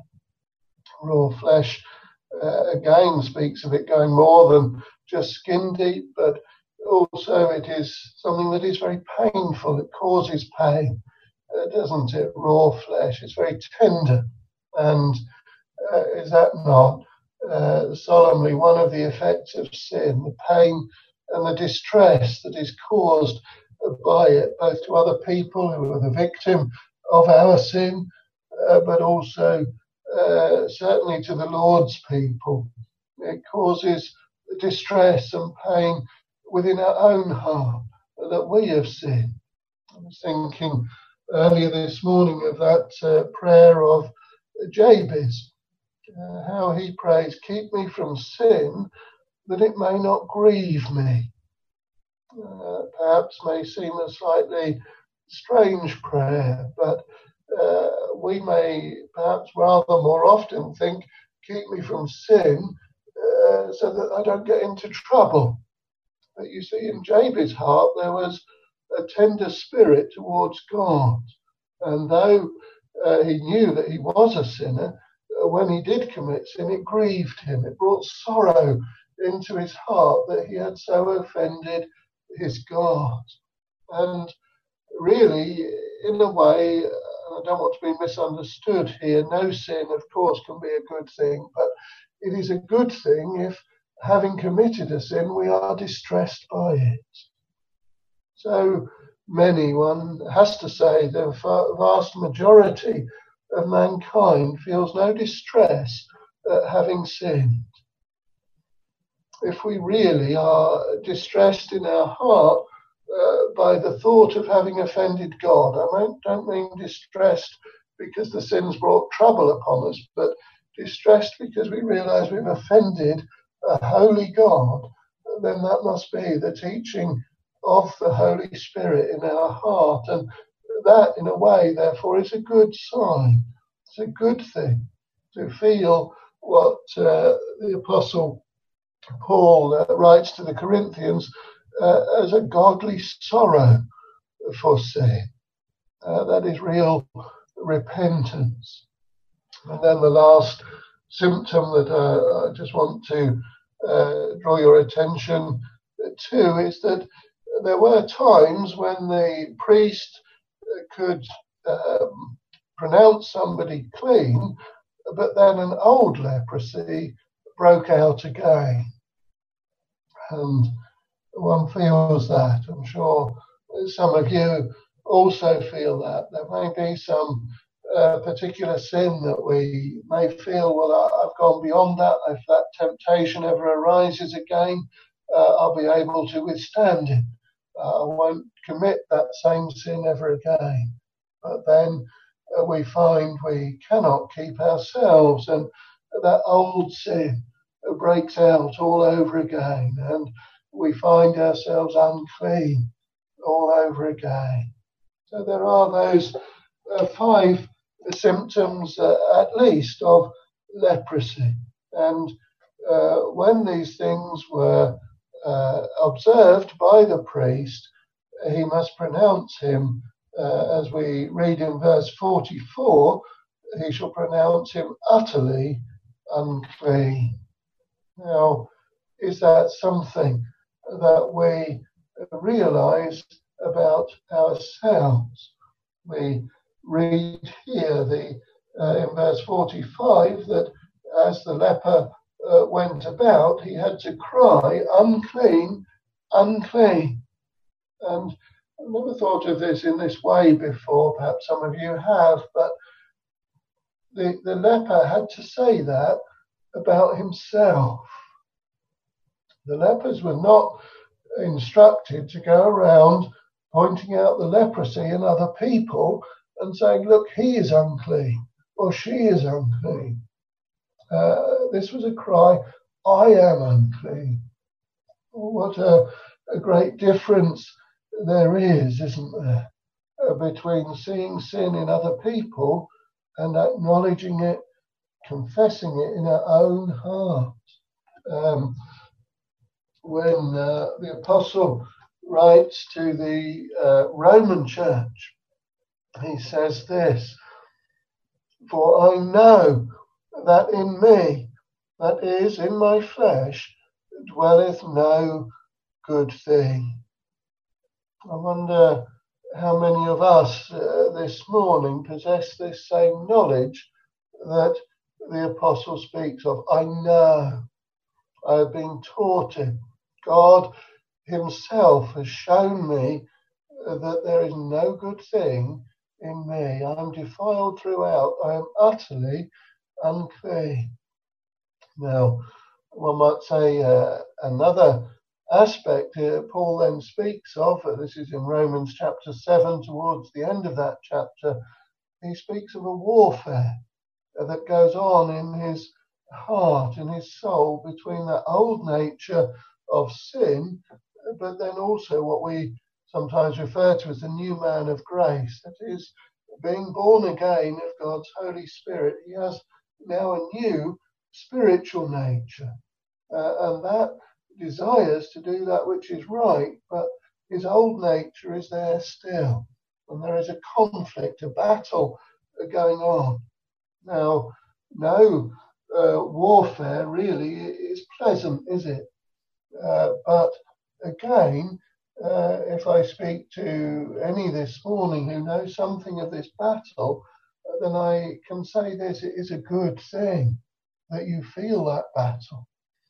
Raw flesh, uh, again, speaks of it going more than just skin deep, but also it is something that is very painful. It causes pain, uh, doesn't it? Raw flesh. It's very tender. And uh, is that not uh, solemnly one of the effects of sin, the pain and the distress that is caused by it, both to other people who are the victim of our sin, uh, but also uh, certainly to the Lord's people. It causes distress and pain within our own heart that we have sinned. I was thinking earlier this morning of that uh, prayer of Jabez, uh, how he prays, keep me from sin that it may not grieve me. Uh, perhaps may seem a slightly strange prayer, but uh, we may perhaps rather more often think, keep me from sin uh, so that I don't get into trouble. But you see, in Jabez's heart there was a tender spirit towards God, and though uh, he knew that he was a sinner, uh, when he did commit sin, it grieved him. It brought sorrow into his heart that he had so offended his God. And really, in a way, I don't want to be misunderstood here, no sin, of course, can be a good thing, but it is a good thing if, having committed a sin, we are distressed by it. So many, one has to say, the vast majority of mankind feels no distress at having sinned. If we really are distressed in our heart uh, by the thought of having offended God, I don't mean distressed because the sin's brought trouble upon us, but distressed because we realise we've offended a holy God, then that must be the teaching of the Holy Spirit in our heart. And that, in a way, therefore, is a good sign. It's a good thing to feel what uh, the Apostle Paul uh, writes to the Corinthians uh, as a godly sorrow for sin. Uh, that is real repentance. And then the last symptom that uh, I just want to uh, draw your attention to is that there were times when the priest could um, pronounce somebody clean, but then an old leprosy broke out again. And one feels that. I'm sure some of you also feel that. There may be some uh, particular sin that we may feel, well, I, I've gone beyond that. If that temptation ever arises again, uh, I'll be able to withstand it. uh, I won't commit that same sin ever again. But then uh, we find we cannot keep ourselves, and that old sin breaks out all over again, and we find ourselves unclean all over again. So there are those uh, five symptoms uh, at least of leprosy. And uh, when these things were uh, observed by the priest, he must pronounce him, uh, as we read in verse forty-four, he shall pronounce him utterly unclean. Now, is that something that we realize about ourselves? We read here the uh, in verse forty-five that as the leper uh, went about, he had to cry, unclean, unclean. And I've never thought of this in this way before, perhaps some of you have, but the, the leper had to say that about himself. The lepers were not instructed to go around pointing out the leprosy in other people and saying, look, he is unclean or she is unclean. Uh, this was a cry, I am unclean. What a, a great difference there is, isn't there, uh, between seeing sin in other people and acknowledging it, confessing it in our own heart. Um, when uh, the apostle writes to the uh, Roman church, he says this, for I know that in me, that is, in my flesh, dwelleth no good thing. I wonder how many of us uh, this morning possess this same knowledge that the apostle speaks of. I know, I have been taught it. God himself has shown me that there is no good thing in me. I am defiled throughout. I am utterly unclean. Now, one might say uh, another aspect here Paul then speaks of, uh, this is in Romans chapter seven, towards the end of that chapter, he speaks of a warfare uh, that goes on in his heart, in his soul, between that old nature of sin, but then also what we sometimes refer to as the new man of grace, that is, being born again of God's Holy Spirit. He has now a new spiritual nature, uh, and that desires to do that which is right, but his old nature is there still, and there is a conflict, a battle going on. Now, no uh, warfare really is pleasant, is it? Uh, but again, uh, if I speak to any this morning who knows something of this battle, uh, then I can say this, it is a good thing that you feel that battle.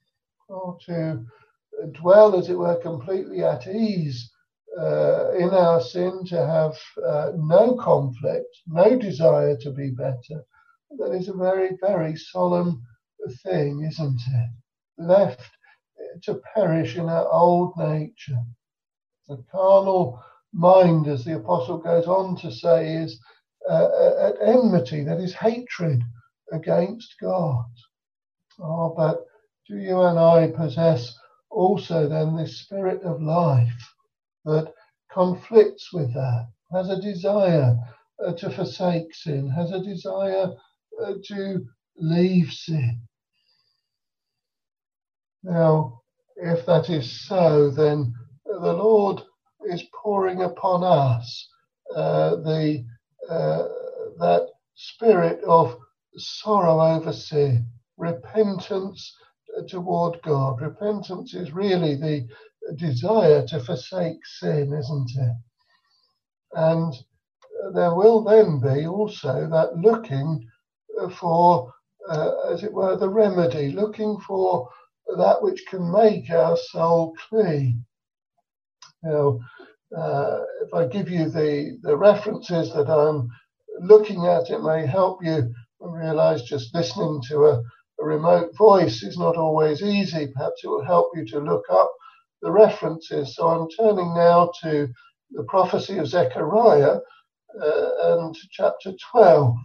Or to dwell, as it were, completely at ease uh, in our sin, to have uh, no conflict, no desire to be better, that is a very, very solemn thing, isn't it? Left to perish in our old nature. The carnal mind, as the apostle goes on to say, is uh, at enmity, that is hatred against God. Oh, but do you and I possess also then this spirit of life that conflicts with that, has a desire uh, to forsake sin, has a desire uh, to leave sin? Now, if that is so, then the Lord is pouring upon us uh, the uh, that spirit of sorrow over sin, repentance toward God. Repentance is really the desire to forsake sin, isn't it? And there will then be also that looking for, uh, as it were, the remedy, looking for that which can make our soul clean. Now, uh, if I give you the, the references that I'm looking at, it may help you realize just listening to a, a remote voice is not always easy. Perhaps it will help you to look up the references. So I'm turning now to the prophecy of Zechariah uh, and chapter twelve.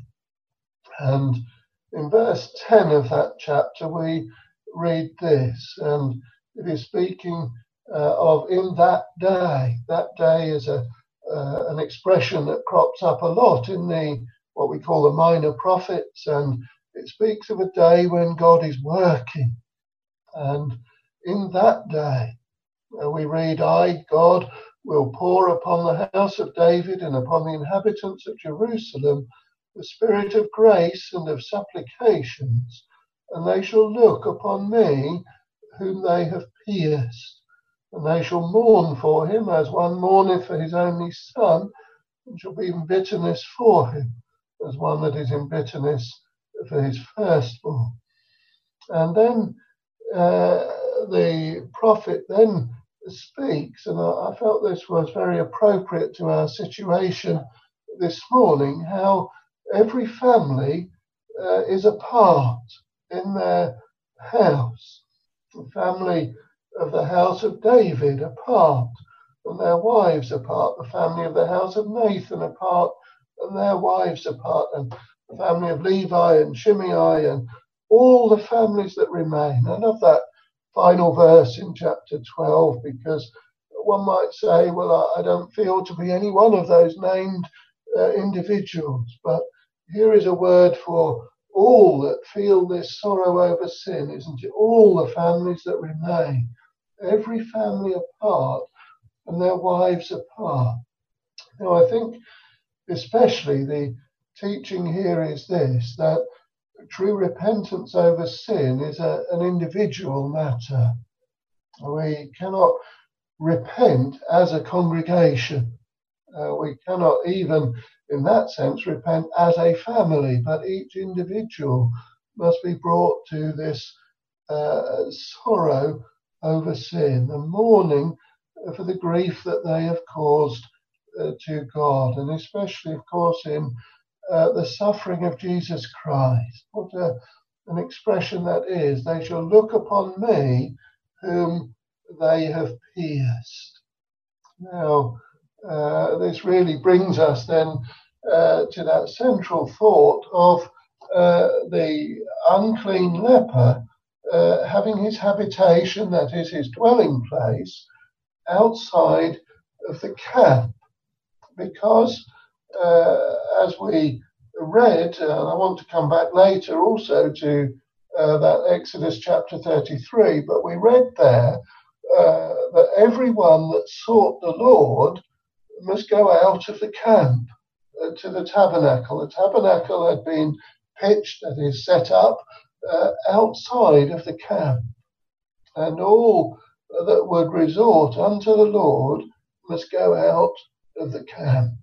And in verse ten of that chapter, we read this, and it is speaking uh, of in that day. That day is a uh, an expression that crops up a lot in the what we call the minor prophets, and it speaks of a day when God is working. And in that day, uh, we read, I, God, will pour upon the house of David and upon the inhabitants of Jerusalem the spirit of grace and of supplications, and they shall look upon me whom they have pierced, and they shall mourn for him as one mourneth for his only son, and shall be in bitterness for him as one that is in bitterness for his firstborn. And then uh, the prophet then speaks, and I, I felt this was very appropriate to our situation this morning, how every family uh, is a part in their house. The family of the house of David are part, and their wives are part. The family of the house of Nathan are part, and their wives are part. And the family of Levi and Shimei and all the families that remain. I love that final verse in chapter twelve, because one might say, well, I don't feel to be any one of those named uh, individuals, but here is a word for all that feel this sorrow over sin, isn't it? All the families that remain, every family apart, and their wives apart. Now, I think especially the teaching here is this, that true repentance over sin is a, an individual matter. We cannot repent as a congregation. Uh, we cannot even, in that sense, repent as a family, but each individual must be brought to this uh, sorrow over sin, and mourning for the grief that they have caused uh, to God, and especially, of course, in uh, the suffering of Jesus Christ. What a, an expression that is. They shall look upon me whom they have pierced. Now, uh, this really brings us then uh, to that central thought of uh, the unclean leper uh, having his habitation, that is his dwelling place, outside of the camp. Because uh, as we read, and I want to come back later also to uh, that Exodus chapter thirty-three, but we read there uh, that everyone that sought the Lord must go out of the camp uh, to the tabernacle. The tabernacle had been pitched, that is set up, uh, outside of the camp. And all that would resort unto the Lord must go out of the camp.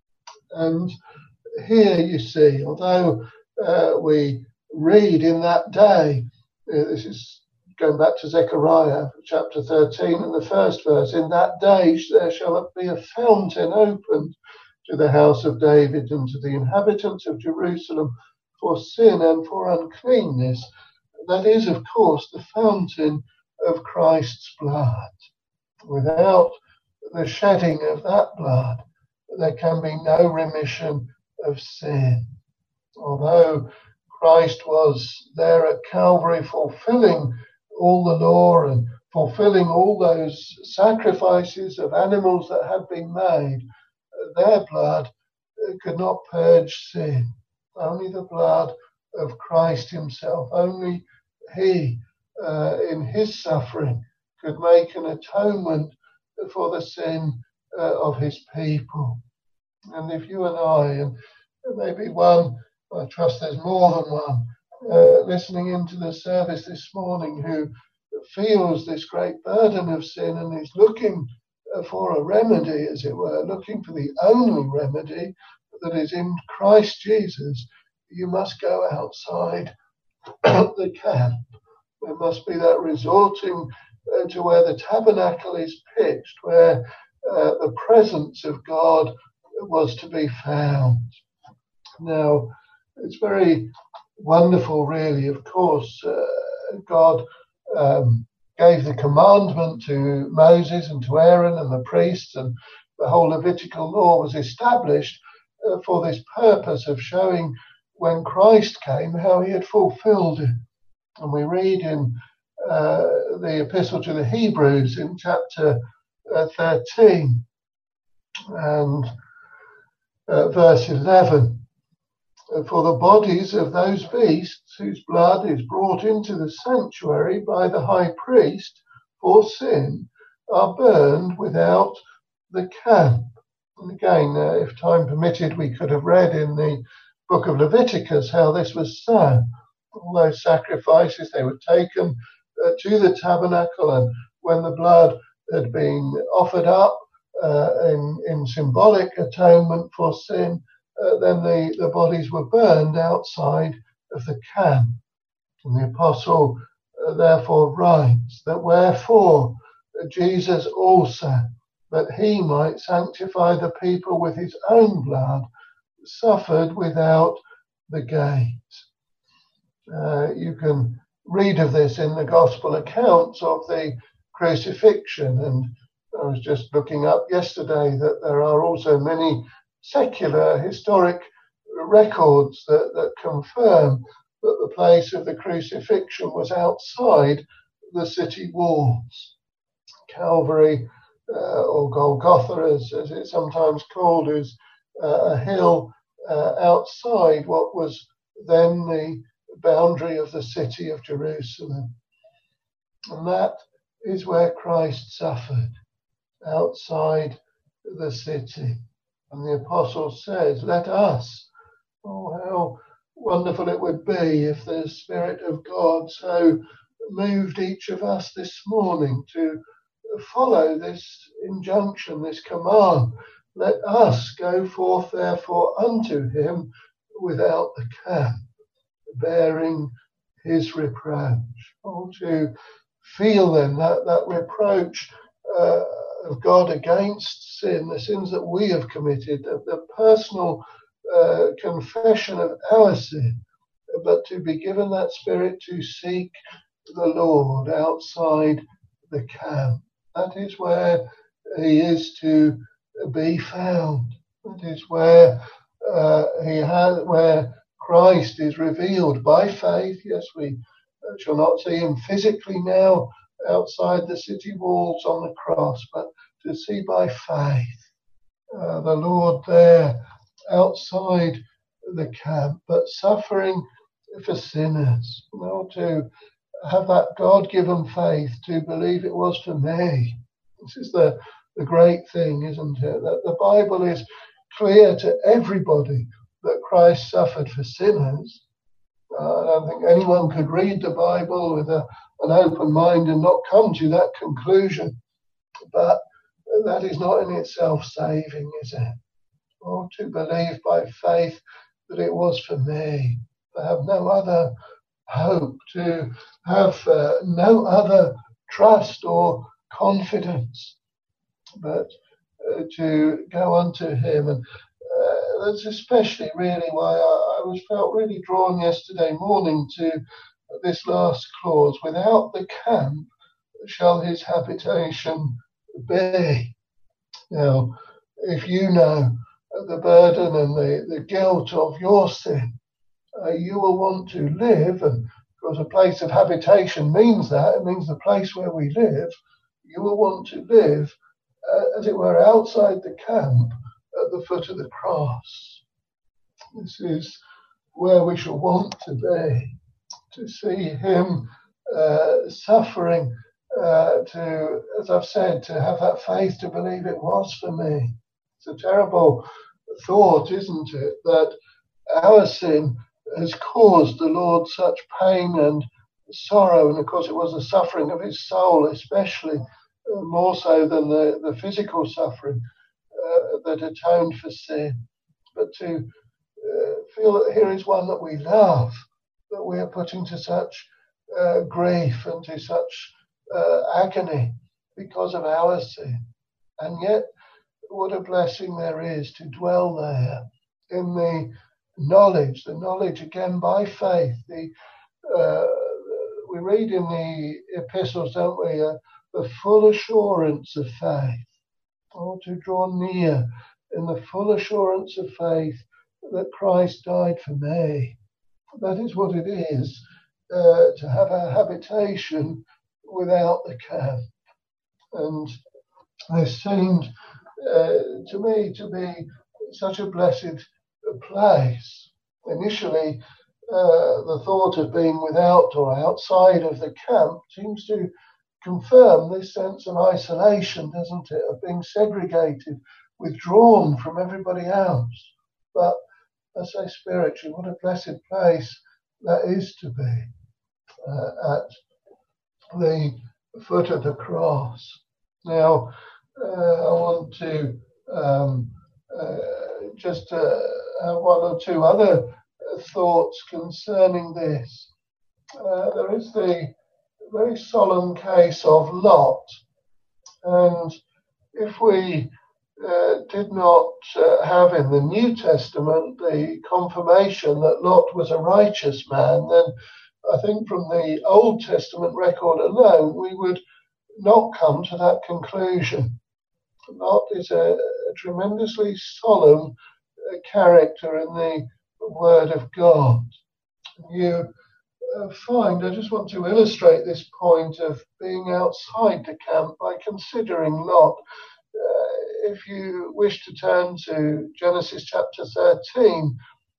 And here you see, although uh, we read in that day, uh, this is going back to Zechariah chapter thirteen and the first verse, in that day there shall be a fountain opened to the house of David and to the inhabitants of Jerusalem for sin and for uncleanness. That is, of course, the fountain of Christ's blood. Without the shedding of that blood, there can be no remission of sin. Although Christ was there at Calvary fulfilling all the law and fulfilling all those sacrifices of animals that had been made, their blood could not purge sin. Only the blood of Christ himself, only he uh, in his suffering could make an atonement for the sin uh, of his people. And if you and I, and maybe one, I trust there's more than one, uh, listening into the service this morning who feels this great burden of sin and is looking for a remedy, as it were, looking for the only remedy that is in Christ Jesus, you must go outside the camp. There must be that resorting uh, to where the tabernacle is pitched, where uh, the presence of God was to be found. Now, it's very wonderful, really. Of course, uh, God um, gave the commandment to Moses and to Aaron and the priests, and the whole Levitical law was established uh, for this purpose of showing when Christ came how he had fulfilled it. And we read in uh, the Epistle to the Hebrews in chapter uh, thirteen and uh, verse eleven. For the bodies of those beasts whose blood is brought into the sanctuary by the high priest for sin are burned without the camp. And again, uh, if time permitted, we could have read in the book of Leviticus how this was so. All those sacrifices, they were taken uh, to the tabernacle, and when the blood had been offered up uh, in, in symbolic atonement for sin, Uh, then the, the bodies were burned outside of the camp. And the apostle uh, therefore writes that wherefore Jesus also, that he might sanctify the people with his own blood, suffered without the gate. Uh, you can read of this in the gospel accounts of the crucifixion, and I was just looking up yesterday that there are also many secular historic records that, that confirm that the place of the crucifixion was outside the city walls. Calvary, uh, or Golgotha as, as it's sometimes called, is uh, a hill uh, outside what was then the boundary of the city of Jerusalem. And that is where Christ suffered, outside the city. And the apostle says, let us, oh, how wonderful it would be if the Spirit of God so moved each of us this morning to follow this injunction, this command. Let us go forth therefore unto him without the camp, bearing his reproach. Oh, to feel then that, that reproach uh, of God against sin, the sins that we have committed, the, the personal uh, confession of our sin, but to be given that spirit to seek the Lord outside the camp. That is where he is to be found. That is where uh, he has, where Christ is revealed by faith. Yes, we shall not see him physically now outside the city walls on the cross, but to see by faith uh, the Lord there outside the camp, but suffering for sinners. You know, to have that God-given faith, to believe it was for me. This is the, the great thing, isn't it? That the Bible is clear to everybody that Christ suffered for sinners. Uh, I don't think anyone could read the Bible with a, an open mind and not come to that conclusion. But that is not in itself saving, is it? Or to believe by faith that it was for me, to have no other hope, to have uh, no other trust or confidence, but uh, to go unto him. And uh, that's especially really why I, I was felt really drawn yesterday morning to this last clause: without the camp shall his habitation be. Now, if you know the burden and the, the guilt of your sin, uh, you will want to live, and because a place of habitation means that, it means the place where we live, you will want to live, uh, as it were, outside the camp at the foot of the cross. This is where we shall want to be, to see him uh, suffering, uh, to, as I've said, to have that faith to believe it was for me. It's a terrible thought, isn't it, that our sin has caused the Lord such pain and sorrow, and of course it was the suffering of his soul especially, uh, more so than the, the physical suffering uh, that atoned for sin. But to uh, feel that here is one that we love, that we are putting to such uh, grief and to such uh, agony because of our sin. And yet, what a blessing there is to dwell there in the knowledge, the knowledge again by faith, the uh, we read in the epistles, don't we, uh, the full assurance of faith. Oh, to draw near in the full assurance of faith that Christ died for me. That is what it is uh, to have a habitation without the camp. And this seemed uh, to me to be such a blessed place. Initially, uh, the thought of being without or outside of the camp seems to confirm this sense of isolation, doesn't it? Of being segregated, withdrawn from everybody else. But I say spiritually, what a blessed place that is to be uh, at the foot of the cross. Now, uh, I want to um, uh, just uh, have one or two other thoughts concerning this. Uh, there is the very solemn case of Lot, and if we uh, did not uh, have in the New Testament the confirmation that Lot was a righteous man, then I think from the Old Testament record alone we would not come to that conclusion. Lot is a, a tremendously solemn uh, character in the Word of God. You uh, find, I just want to illustrate this point of being outside the camp by considering Lot. Uh, if you wish to turn to Genesis chapter thirteen,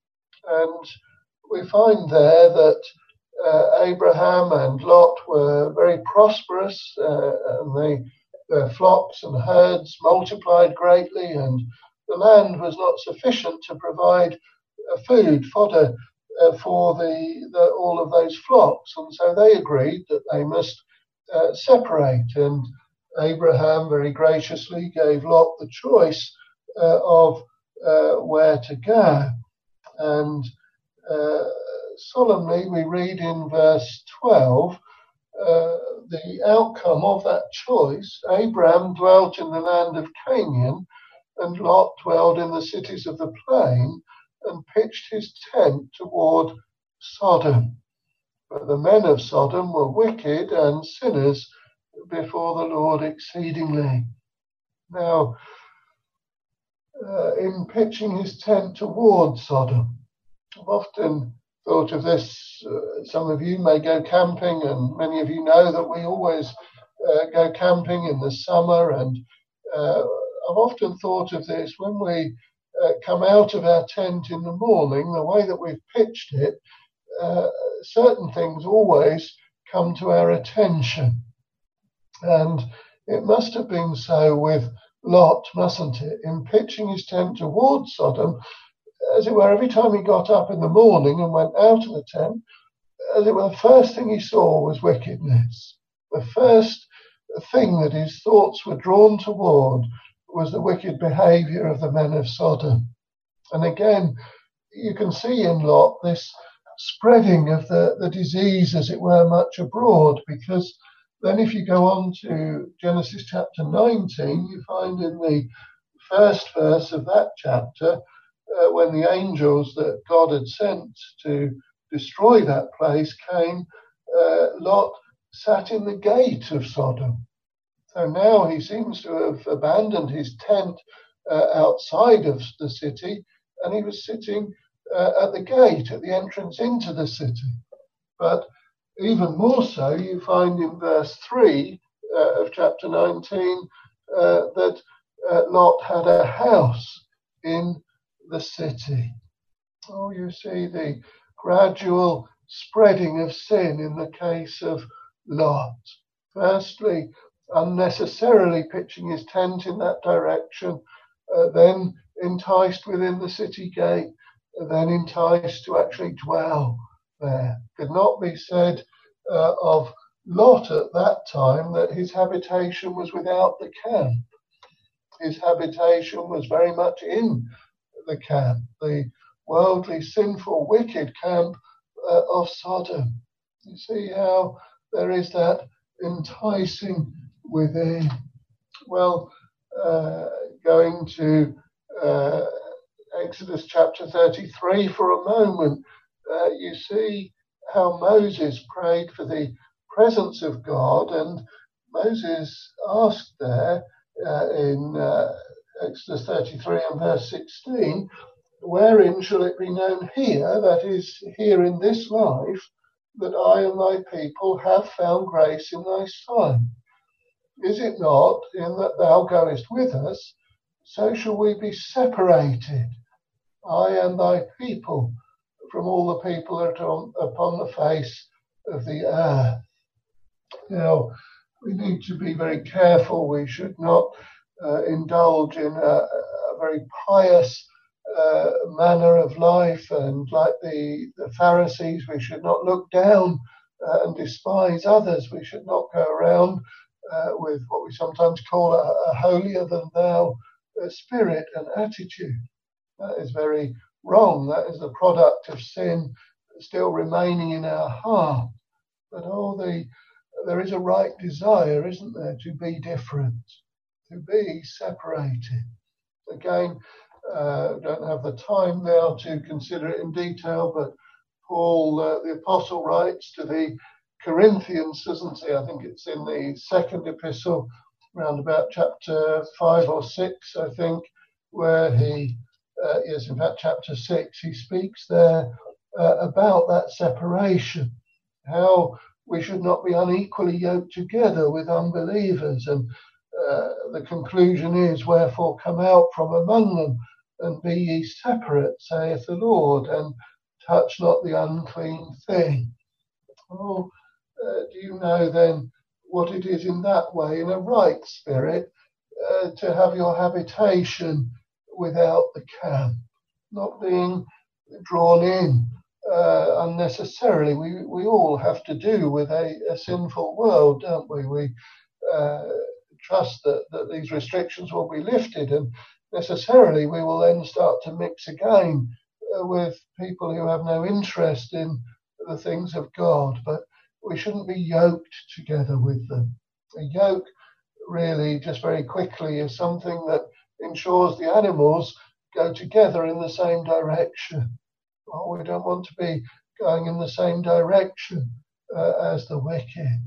and we find there that uh, Abraham and Lot were very prosperous, uh, and they, their flocks and herds multiplied greatly, and the land was not sufficient to provide uh, food, fodder, uh, for the, the all of those flocks, and so they agreed that they must uh, separate, and Abraham very graciously gave Lot the choice uh, of uh, where to go. And uh, solemnly we read in verse twelve uh, the outcome of that choice. Abraham dwelt in the land of Canaan, and Lot dwelled in the cities of the plain, and pitched his tent toward Sodom. But the men of Sodom were wicked and sinners before the Lord exceedingly. Now, uh, in pitching his tent toward Sodom, I've often thought of this. Uh, some of you may go camping, and many of you know that we always uh, go camping in the summer, and uh, I've often thought of this when we uh, come out of our tent in the morning, the way that we've pitched it, uh, certain things always come to our attention. And it must have been so with Lot, mustn't it? In pitching his tent towards Sodom, as it were, every time he got up in the morning and went out of the tent, as it were, the first thing he saw was wickedness. The first thing that his thoughts were drawn toward was the wicked behaviour of the men of Sodom. And again, you can see in Lot this spreading of the, the disease, as it were, much abroad, because then if you go on to Genesis chapter nineteen, you find in the first verse of that chapter, uh, when the angels that God had sent to destroy that place came, uh, Lot sat in the gate of Sodom. So now he seems to have abandoned his tent uh, outside of the city, and he was sitting uh, at the gate, at the entrance into the city. But even more so, you find in verse three uh, of chapter nineteen uh, that uh, Lot had a house in the city. Oh, you see the gradual spreading of sin in the case of Lot. Firstly, unnecessarily pitching his tent in that direction, uh, then enticed within the city gate, then enticed to actually dwell there. Could not be said uh, of Lot at that time that his habitation was without the camp. His habitation was very much in the camp, the worldly, sinful, wicked camp uh, of Sodom. You see how there is that enticing within. Well, uh, going to uh, Exodus chapter thirty-three for a moment, uh, you see how Moses prayed for the presence of God, and Moses asked there uh, in uh, Exodus thirty-three and verse sixteen, wherein shall it be known here, that is, here in this life, that I and thy people have found grace in thy sight? Is it not in that thou goest with us, so shall we be separated, I and thy people, from all the people that are on, upon the face of the earth? Now, we need to be very careful. We should not uh, indulge in a, a very pious uh, manner of life, and like the, the Pharisees, we should not look down uh, and despise others. We should not go around uh, with what we sometimes call a, a holier-than-thou uh, spirit and attitude. That is very wrong. That is the product of sin still remaining in our heart. But oh, the, there is a right desire, isn't there, to be different, to be separated. Again, uh, don't have the time now to consider it in detail, but Paul, uh, the apostle, writes to the Corinthians, doesn't he? I think it's in the second epistle, around about chapter five or six, I think, where he, uh, yes, in fact, chapter six, he speaks there uh, about that separation, how we should not be unequally yoked together with unbelievers. And uh, the conclusion is, wherefore come out from among them, and be ye separate, saith the Lord, and touch not the unclean thing. Oh, uh, do you know then what it is in that way, in a right spirit, uh, to have your habitation without the camp, not being drawn in uh, unnecessarily? We we all have to do with a, a sinful world, don't we? We uh, trust that, that these restrictions will be lifted, and necessarily we will then start to mix again uh, with people who have no interest in the things of God. But we shouldn't be yoked together with them. A yoke, really, just very quickly, is something that ensures the animals go together in the same direction. Well, we don't want to be going in the same direction uh, as the wicked.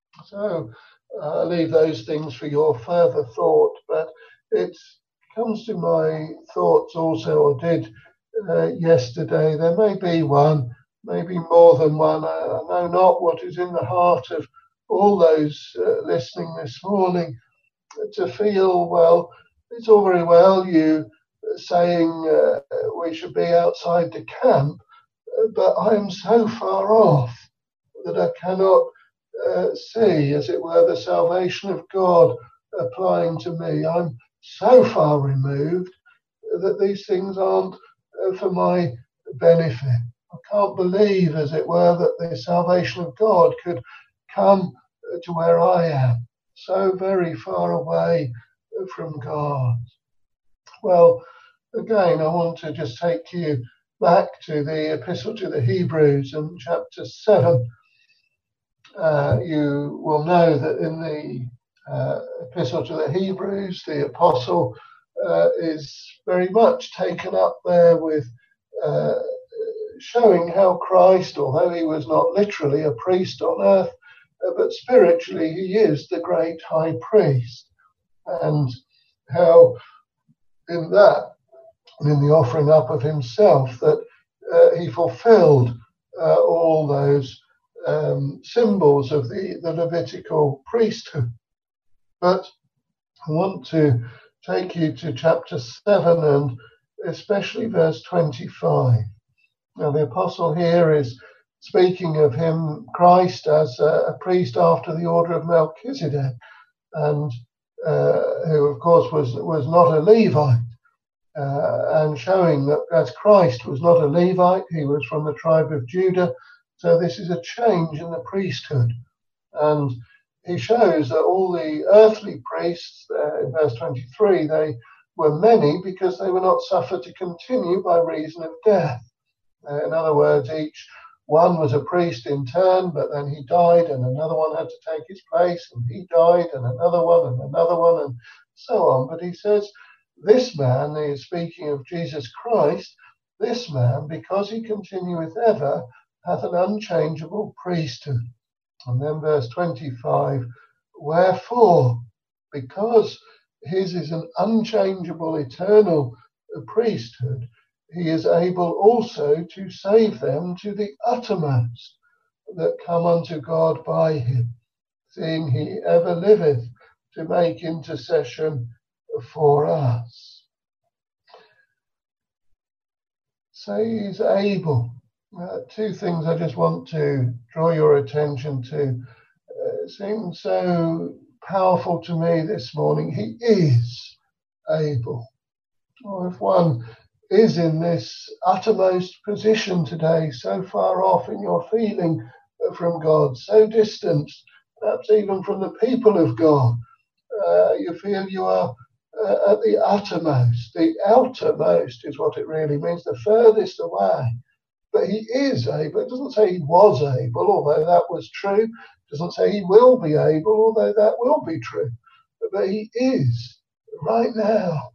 So uh, I'll leave those things for your further thought, but it comes to my thoughts also, or did uh, yesterday. There may be one, maybe more than one. I, I know not what is in the heart of all those uh, listening this morning, to feel, well, it's all very well you saying uh, we should be outside the camp, but I am so far off that I cannot uh, see, as it were, the salvation of God applying to me. I'm so far removed that these things aren't uh, for my benefit. I can't believe, as it were, that the salvation of God could come to where I am, so very far away from God. Well, again, I want to just take you back to the Epistle to the Hebrews in chapter seven. Uh, you will know that in the uh, Epistle to the Hebrews, the apostle uh, is very much taken up there with uh, showing how Christ, although he was not literally a priest on earth, uh, but spiritually he is the great high priest, and how in that, in the offering up of himself, that uh, he fulfilled uh, all those um, symbols of the, the Levitical priesthood. But I want to take you to chapter seven, and especially verse twenty-five. Now, the apostle here is speaking of him, Christ, as a, a priest after the order of Melchizedek, and uh, who, of course, was, was not a Levite, uh, and showing that as Christ was not a Levite, he was from the tribe of Judah, so this is a change in the priesthood. And he shows that all the earthly priests, uh, in verse twenty-three, they were many because they were not suffered to continue by reason of death. Uh, in other words, each one was a priest in turn, but then he died and another one had to take his place, and he died and another one and another one and so on. But he says this man, he is speaking of Jesus Christ, this man, because he continueth ever, hath an unchangeable priesthood. And then verse twenty-five, wherefore, because his is an unchangeable, eternal priesthood, he is able also to save them to the uttermost that come unto God by him, seeing he ever liveth to make intercession for us. So he's able. Uh, two things I just want to draw your attention to. Uh, seems so powerful to me this morning. He is able. Or if one is in this uttermost position today, so far off in your feeling from God, so distant, perhaps even from the people of God, uh, you feel you are uh, at the uttermost. The outermost is what it really means, the furthest away. But he is able. It doesn't say he was able, although that was true. It doesn't say he will be able, although that will be true. But he is right now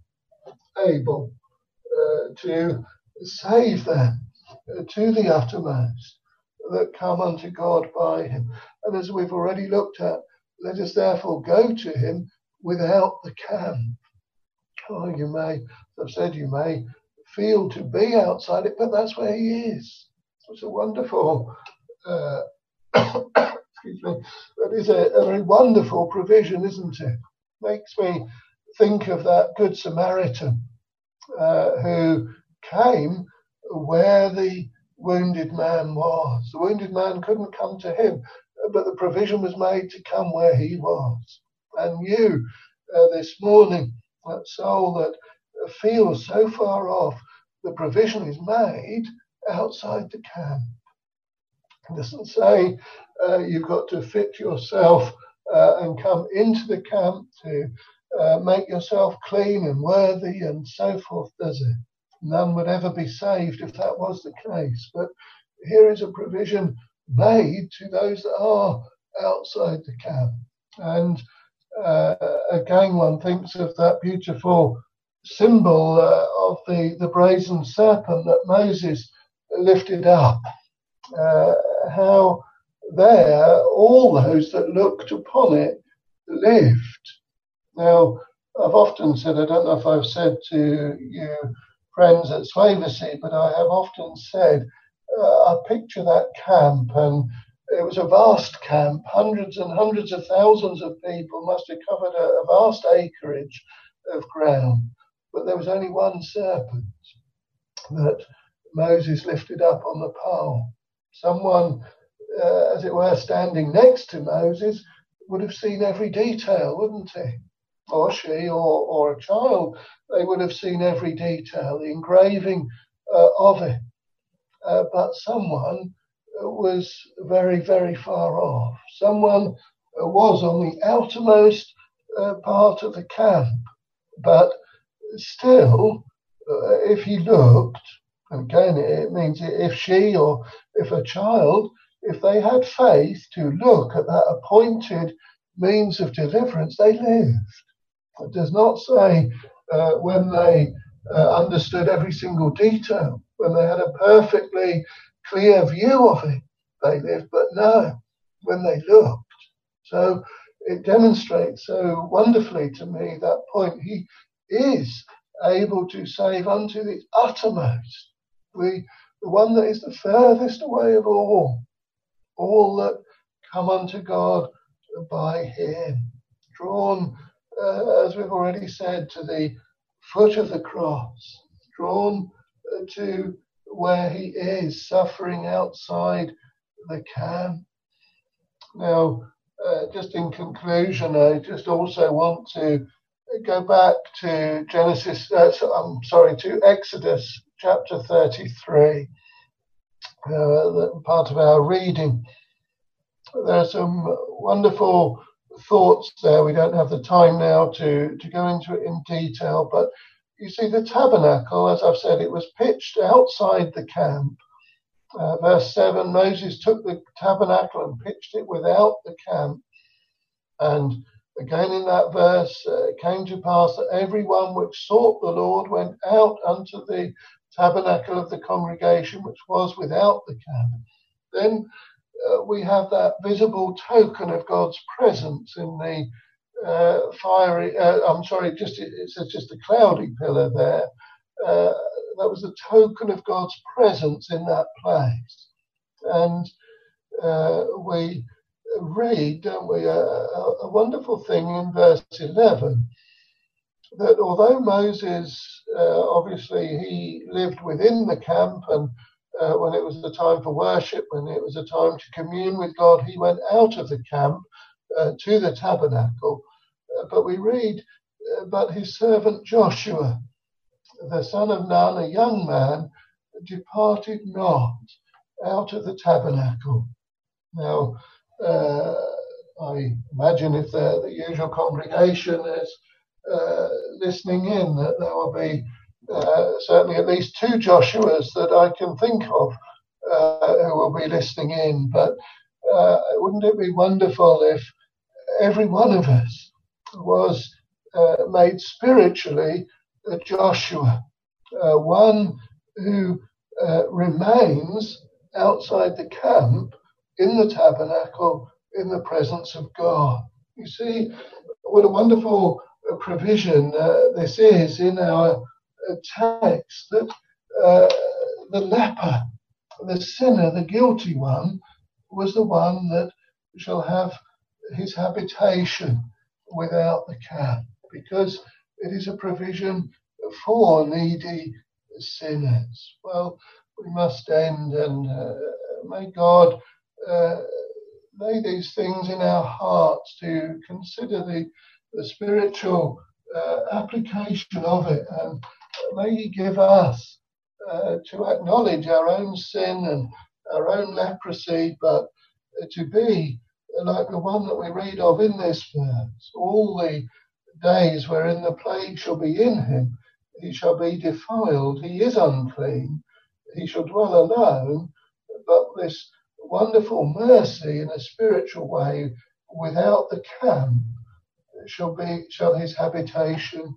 able uh, to save them uh, to the uttermost that come unto God by him. And as we've already looked at, let us therefore go to him without the camp. Oh, you may, as I've said, you may feel to be outside it, but that's where he is. It's a wonderful, uh, excuse me, that is a, a very wonderful provision, isn't it? Makes me think of that Good Samaritan uh, who came where the wounded man was. The wounded man couldn't come to him, but the provision was made to come where he was. And you, uh, this morning, that soul that feels so far off, the provision is made outside the camp. It doesn't say uh, you've got to fit yourself uh, and come into the camp to uh, make yourself clean and worthy and so forth, does it? None would ever be saved if that was the case. But here is a provision made to those that are outside the camp. And uh, again, one thinks of that beautiful symbol uh, of the, the brazen serpent that Moses lifted up. Uh, how there all those that looked upon it lived. Now, I've often said, I don't know if I've said to you friends at Swavesey, but I have often said, uh, I picture that camp, and it was a vast camp. Hundreds and hundreds of thousands of people must have covered a, a vast acreage of ground. But there was only one serpent that Moses lifted up on the pole. Someone, uh, as it were, standing next to Moses would have seen every detail, wouldn't he? Or she, or, or a child, they would have seen every detail, the engraving uh, of it. Uh, but someone was very, very far off. Someone uh, was on the outermost uh, part of the camp, but still, uh, if he looked, again, it means if she or if a child, if they had faith to look at that appointed means of deliverance, they lived. It does not say uh, when they uh, understood every single detail, when they had a perfectly clear view of it, they lived, but no, when they looked. So it demonstrates so wonderfully to me that point. He is able to save unto the uttermost, the, the one that is the furthest away of all, all that come unto God by him, drawn, uh, as we've already said, to the foot of the cross, drawn uh, to where he is, suffering outside the camp. Now, uh, just in conclusion, I just also want to go back to Genesis, uh, so, I'm sorry, to Exodus chapter thirty-three, uh, the part of our reading. There are some wonderful thoughts there. We don't have the time now to, to go into it in detail, but you see the tabernacle, as I've said, it was pitched outside the camp. Uh, verse seven, Moses took the tabernacle and pitched it without the camp. And again in that verse, uh, it came to pass that everyone which sought the Lord went out unto the tabernacle of the congregation, which was without the camp. then uh, we have that visible token of God's presence in the uh, fiery, uh, I'm sorry, just it's just a cloudy pillar there. Uh, that was a token of God's presence in that place. And uh, we read, don't we, a, a wonderful thing in verse eleven, that although Moses, uh, obviously he lived within the camp, and uh, when it was the time for worship, when it was a time to commune with God, he went out of the camp uh, to the tabernacle. Uh, but we read, uh, but his servant Joshua, the son of Nun, a young man, departed not out of the tabernacle. Now, uh, I imagine if the, the usual congregation is uh, listening in, that there will be uh, certainly at least two Joshuas that I can think of uh, who will be listening in. But uh, wouldn't it be wonderful if every one of us was uh, made spiritually a Joshua, uh, one who uh, remains outside the camp in the tabernacle in the presence of God. You see what a wonderful provision uh, this is in our uh, text, that uh, the leper, the sinner, the guilty one, was the one that shall have his habitation without the camp, because it is a provision for needy sinners. Well, we must end, and uh, may God uh, lay these things in our hearts to consider the, the spiritual uh, application of it, and may He give us uh, to acknowledge our own sin and our own leprosy, but uh, to be like the one that we read of in this verse, all the days wherein the plague shall be in him, he shall be defiled, he is unclean, he shall dwell alone, but this wonderful mercy in a spiritual way without the camp shall be shall his habitation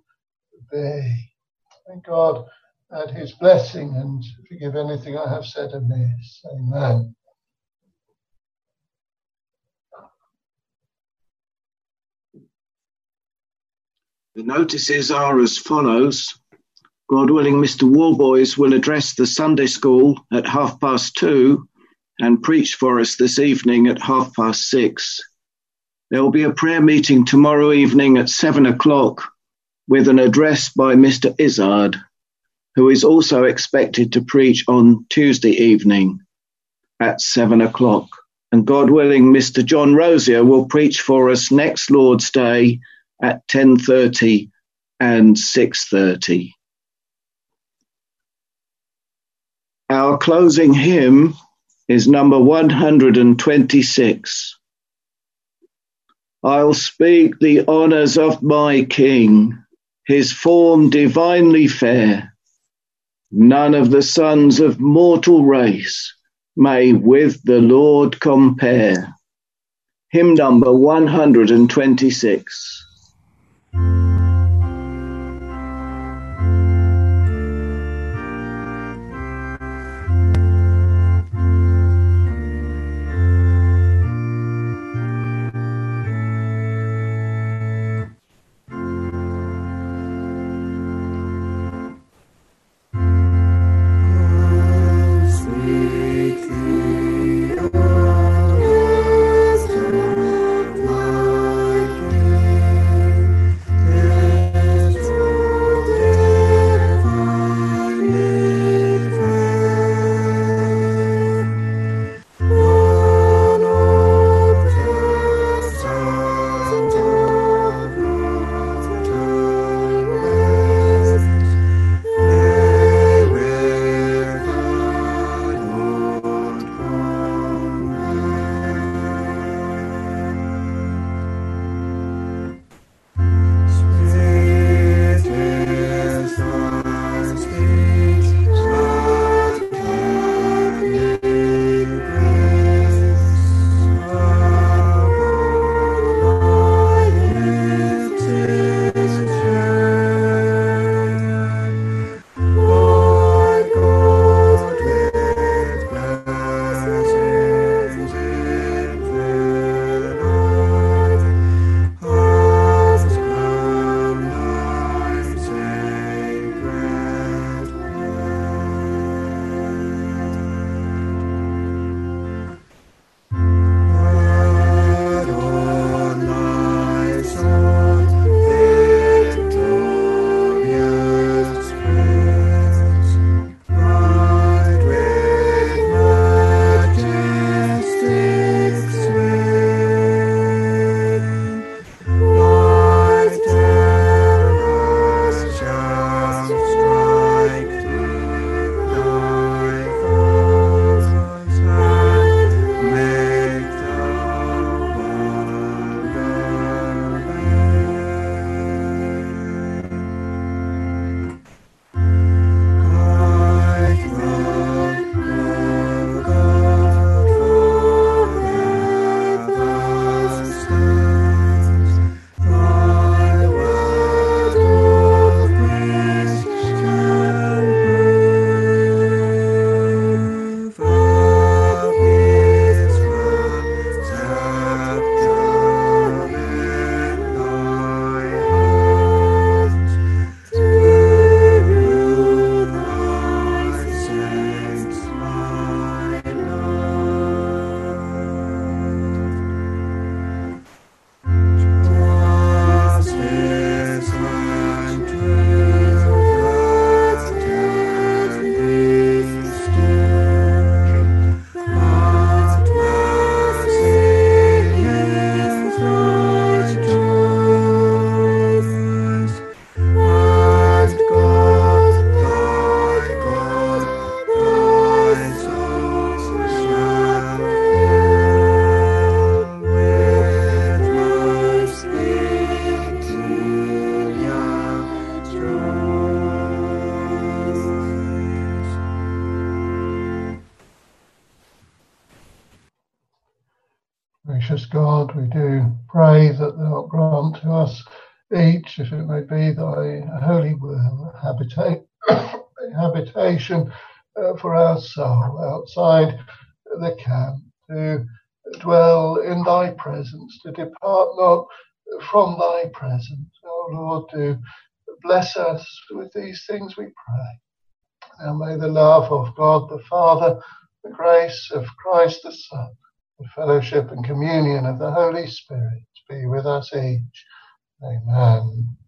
be. Thank God add his blessing and forgive anything I have said amiss. Amen. The notices are as follows. God willing, Mister Warboys will address the Sunday school at half past two and preach for us this evening at half past six. There will be a prayer meeting tomorrow evening at seven o'clock with an address by Mister Izzard, who is also expected to preach on Tuesday evening at seven o'clock. And God willing, Mister John Rosier will preach for us next Lord's Day at ten thirty and six thirty. Our closing hymn is number one hundred twenty-six. I'll speak the honours of my King, his form divinely fair. None of the sons of mortal race may with the Lord compare. Hymn number one hundred twenty-six. Yeah. gracious God, we do pray that thou grant to us each, if it may be thy holy will, habitate, habitation uh, for our soul outside the camp, to dwell in thy presence, to depart not from thy presence. Oh Lord, to bless us with these things we pray. And may the love of God the Father, the grace of Christ the Son, the fellowship and communion of the Holy Spirit be with us each. Amen.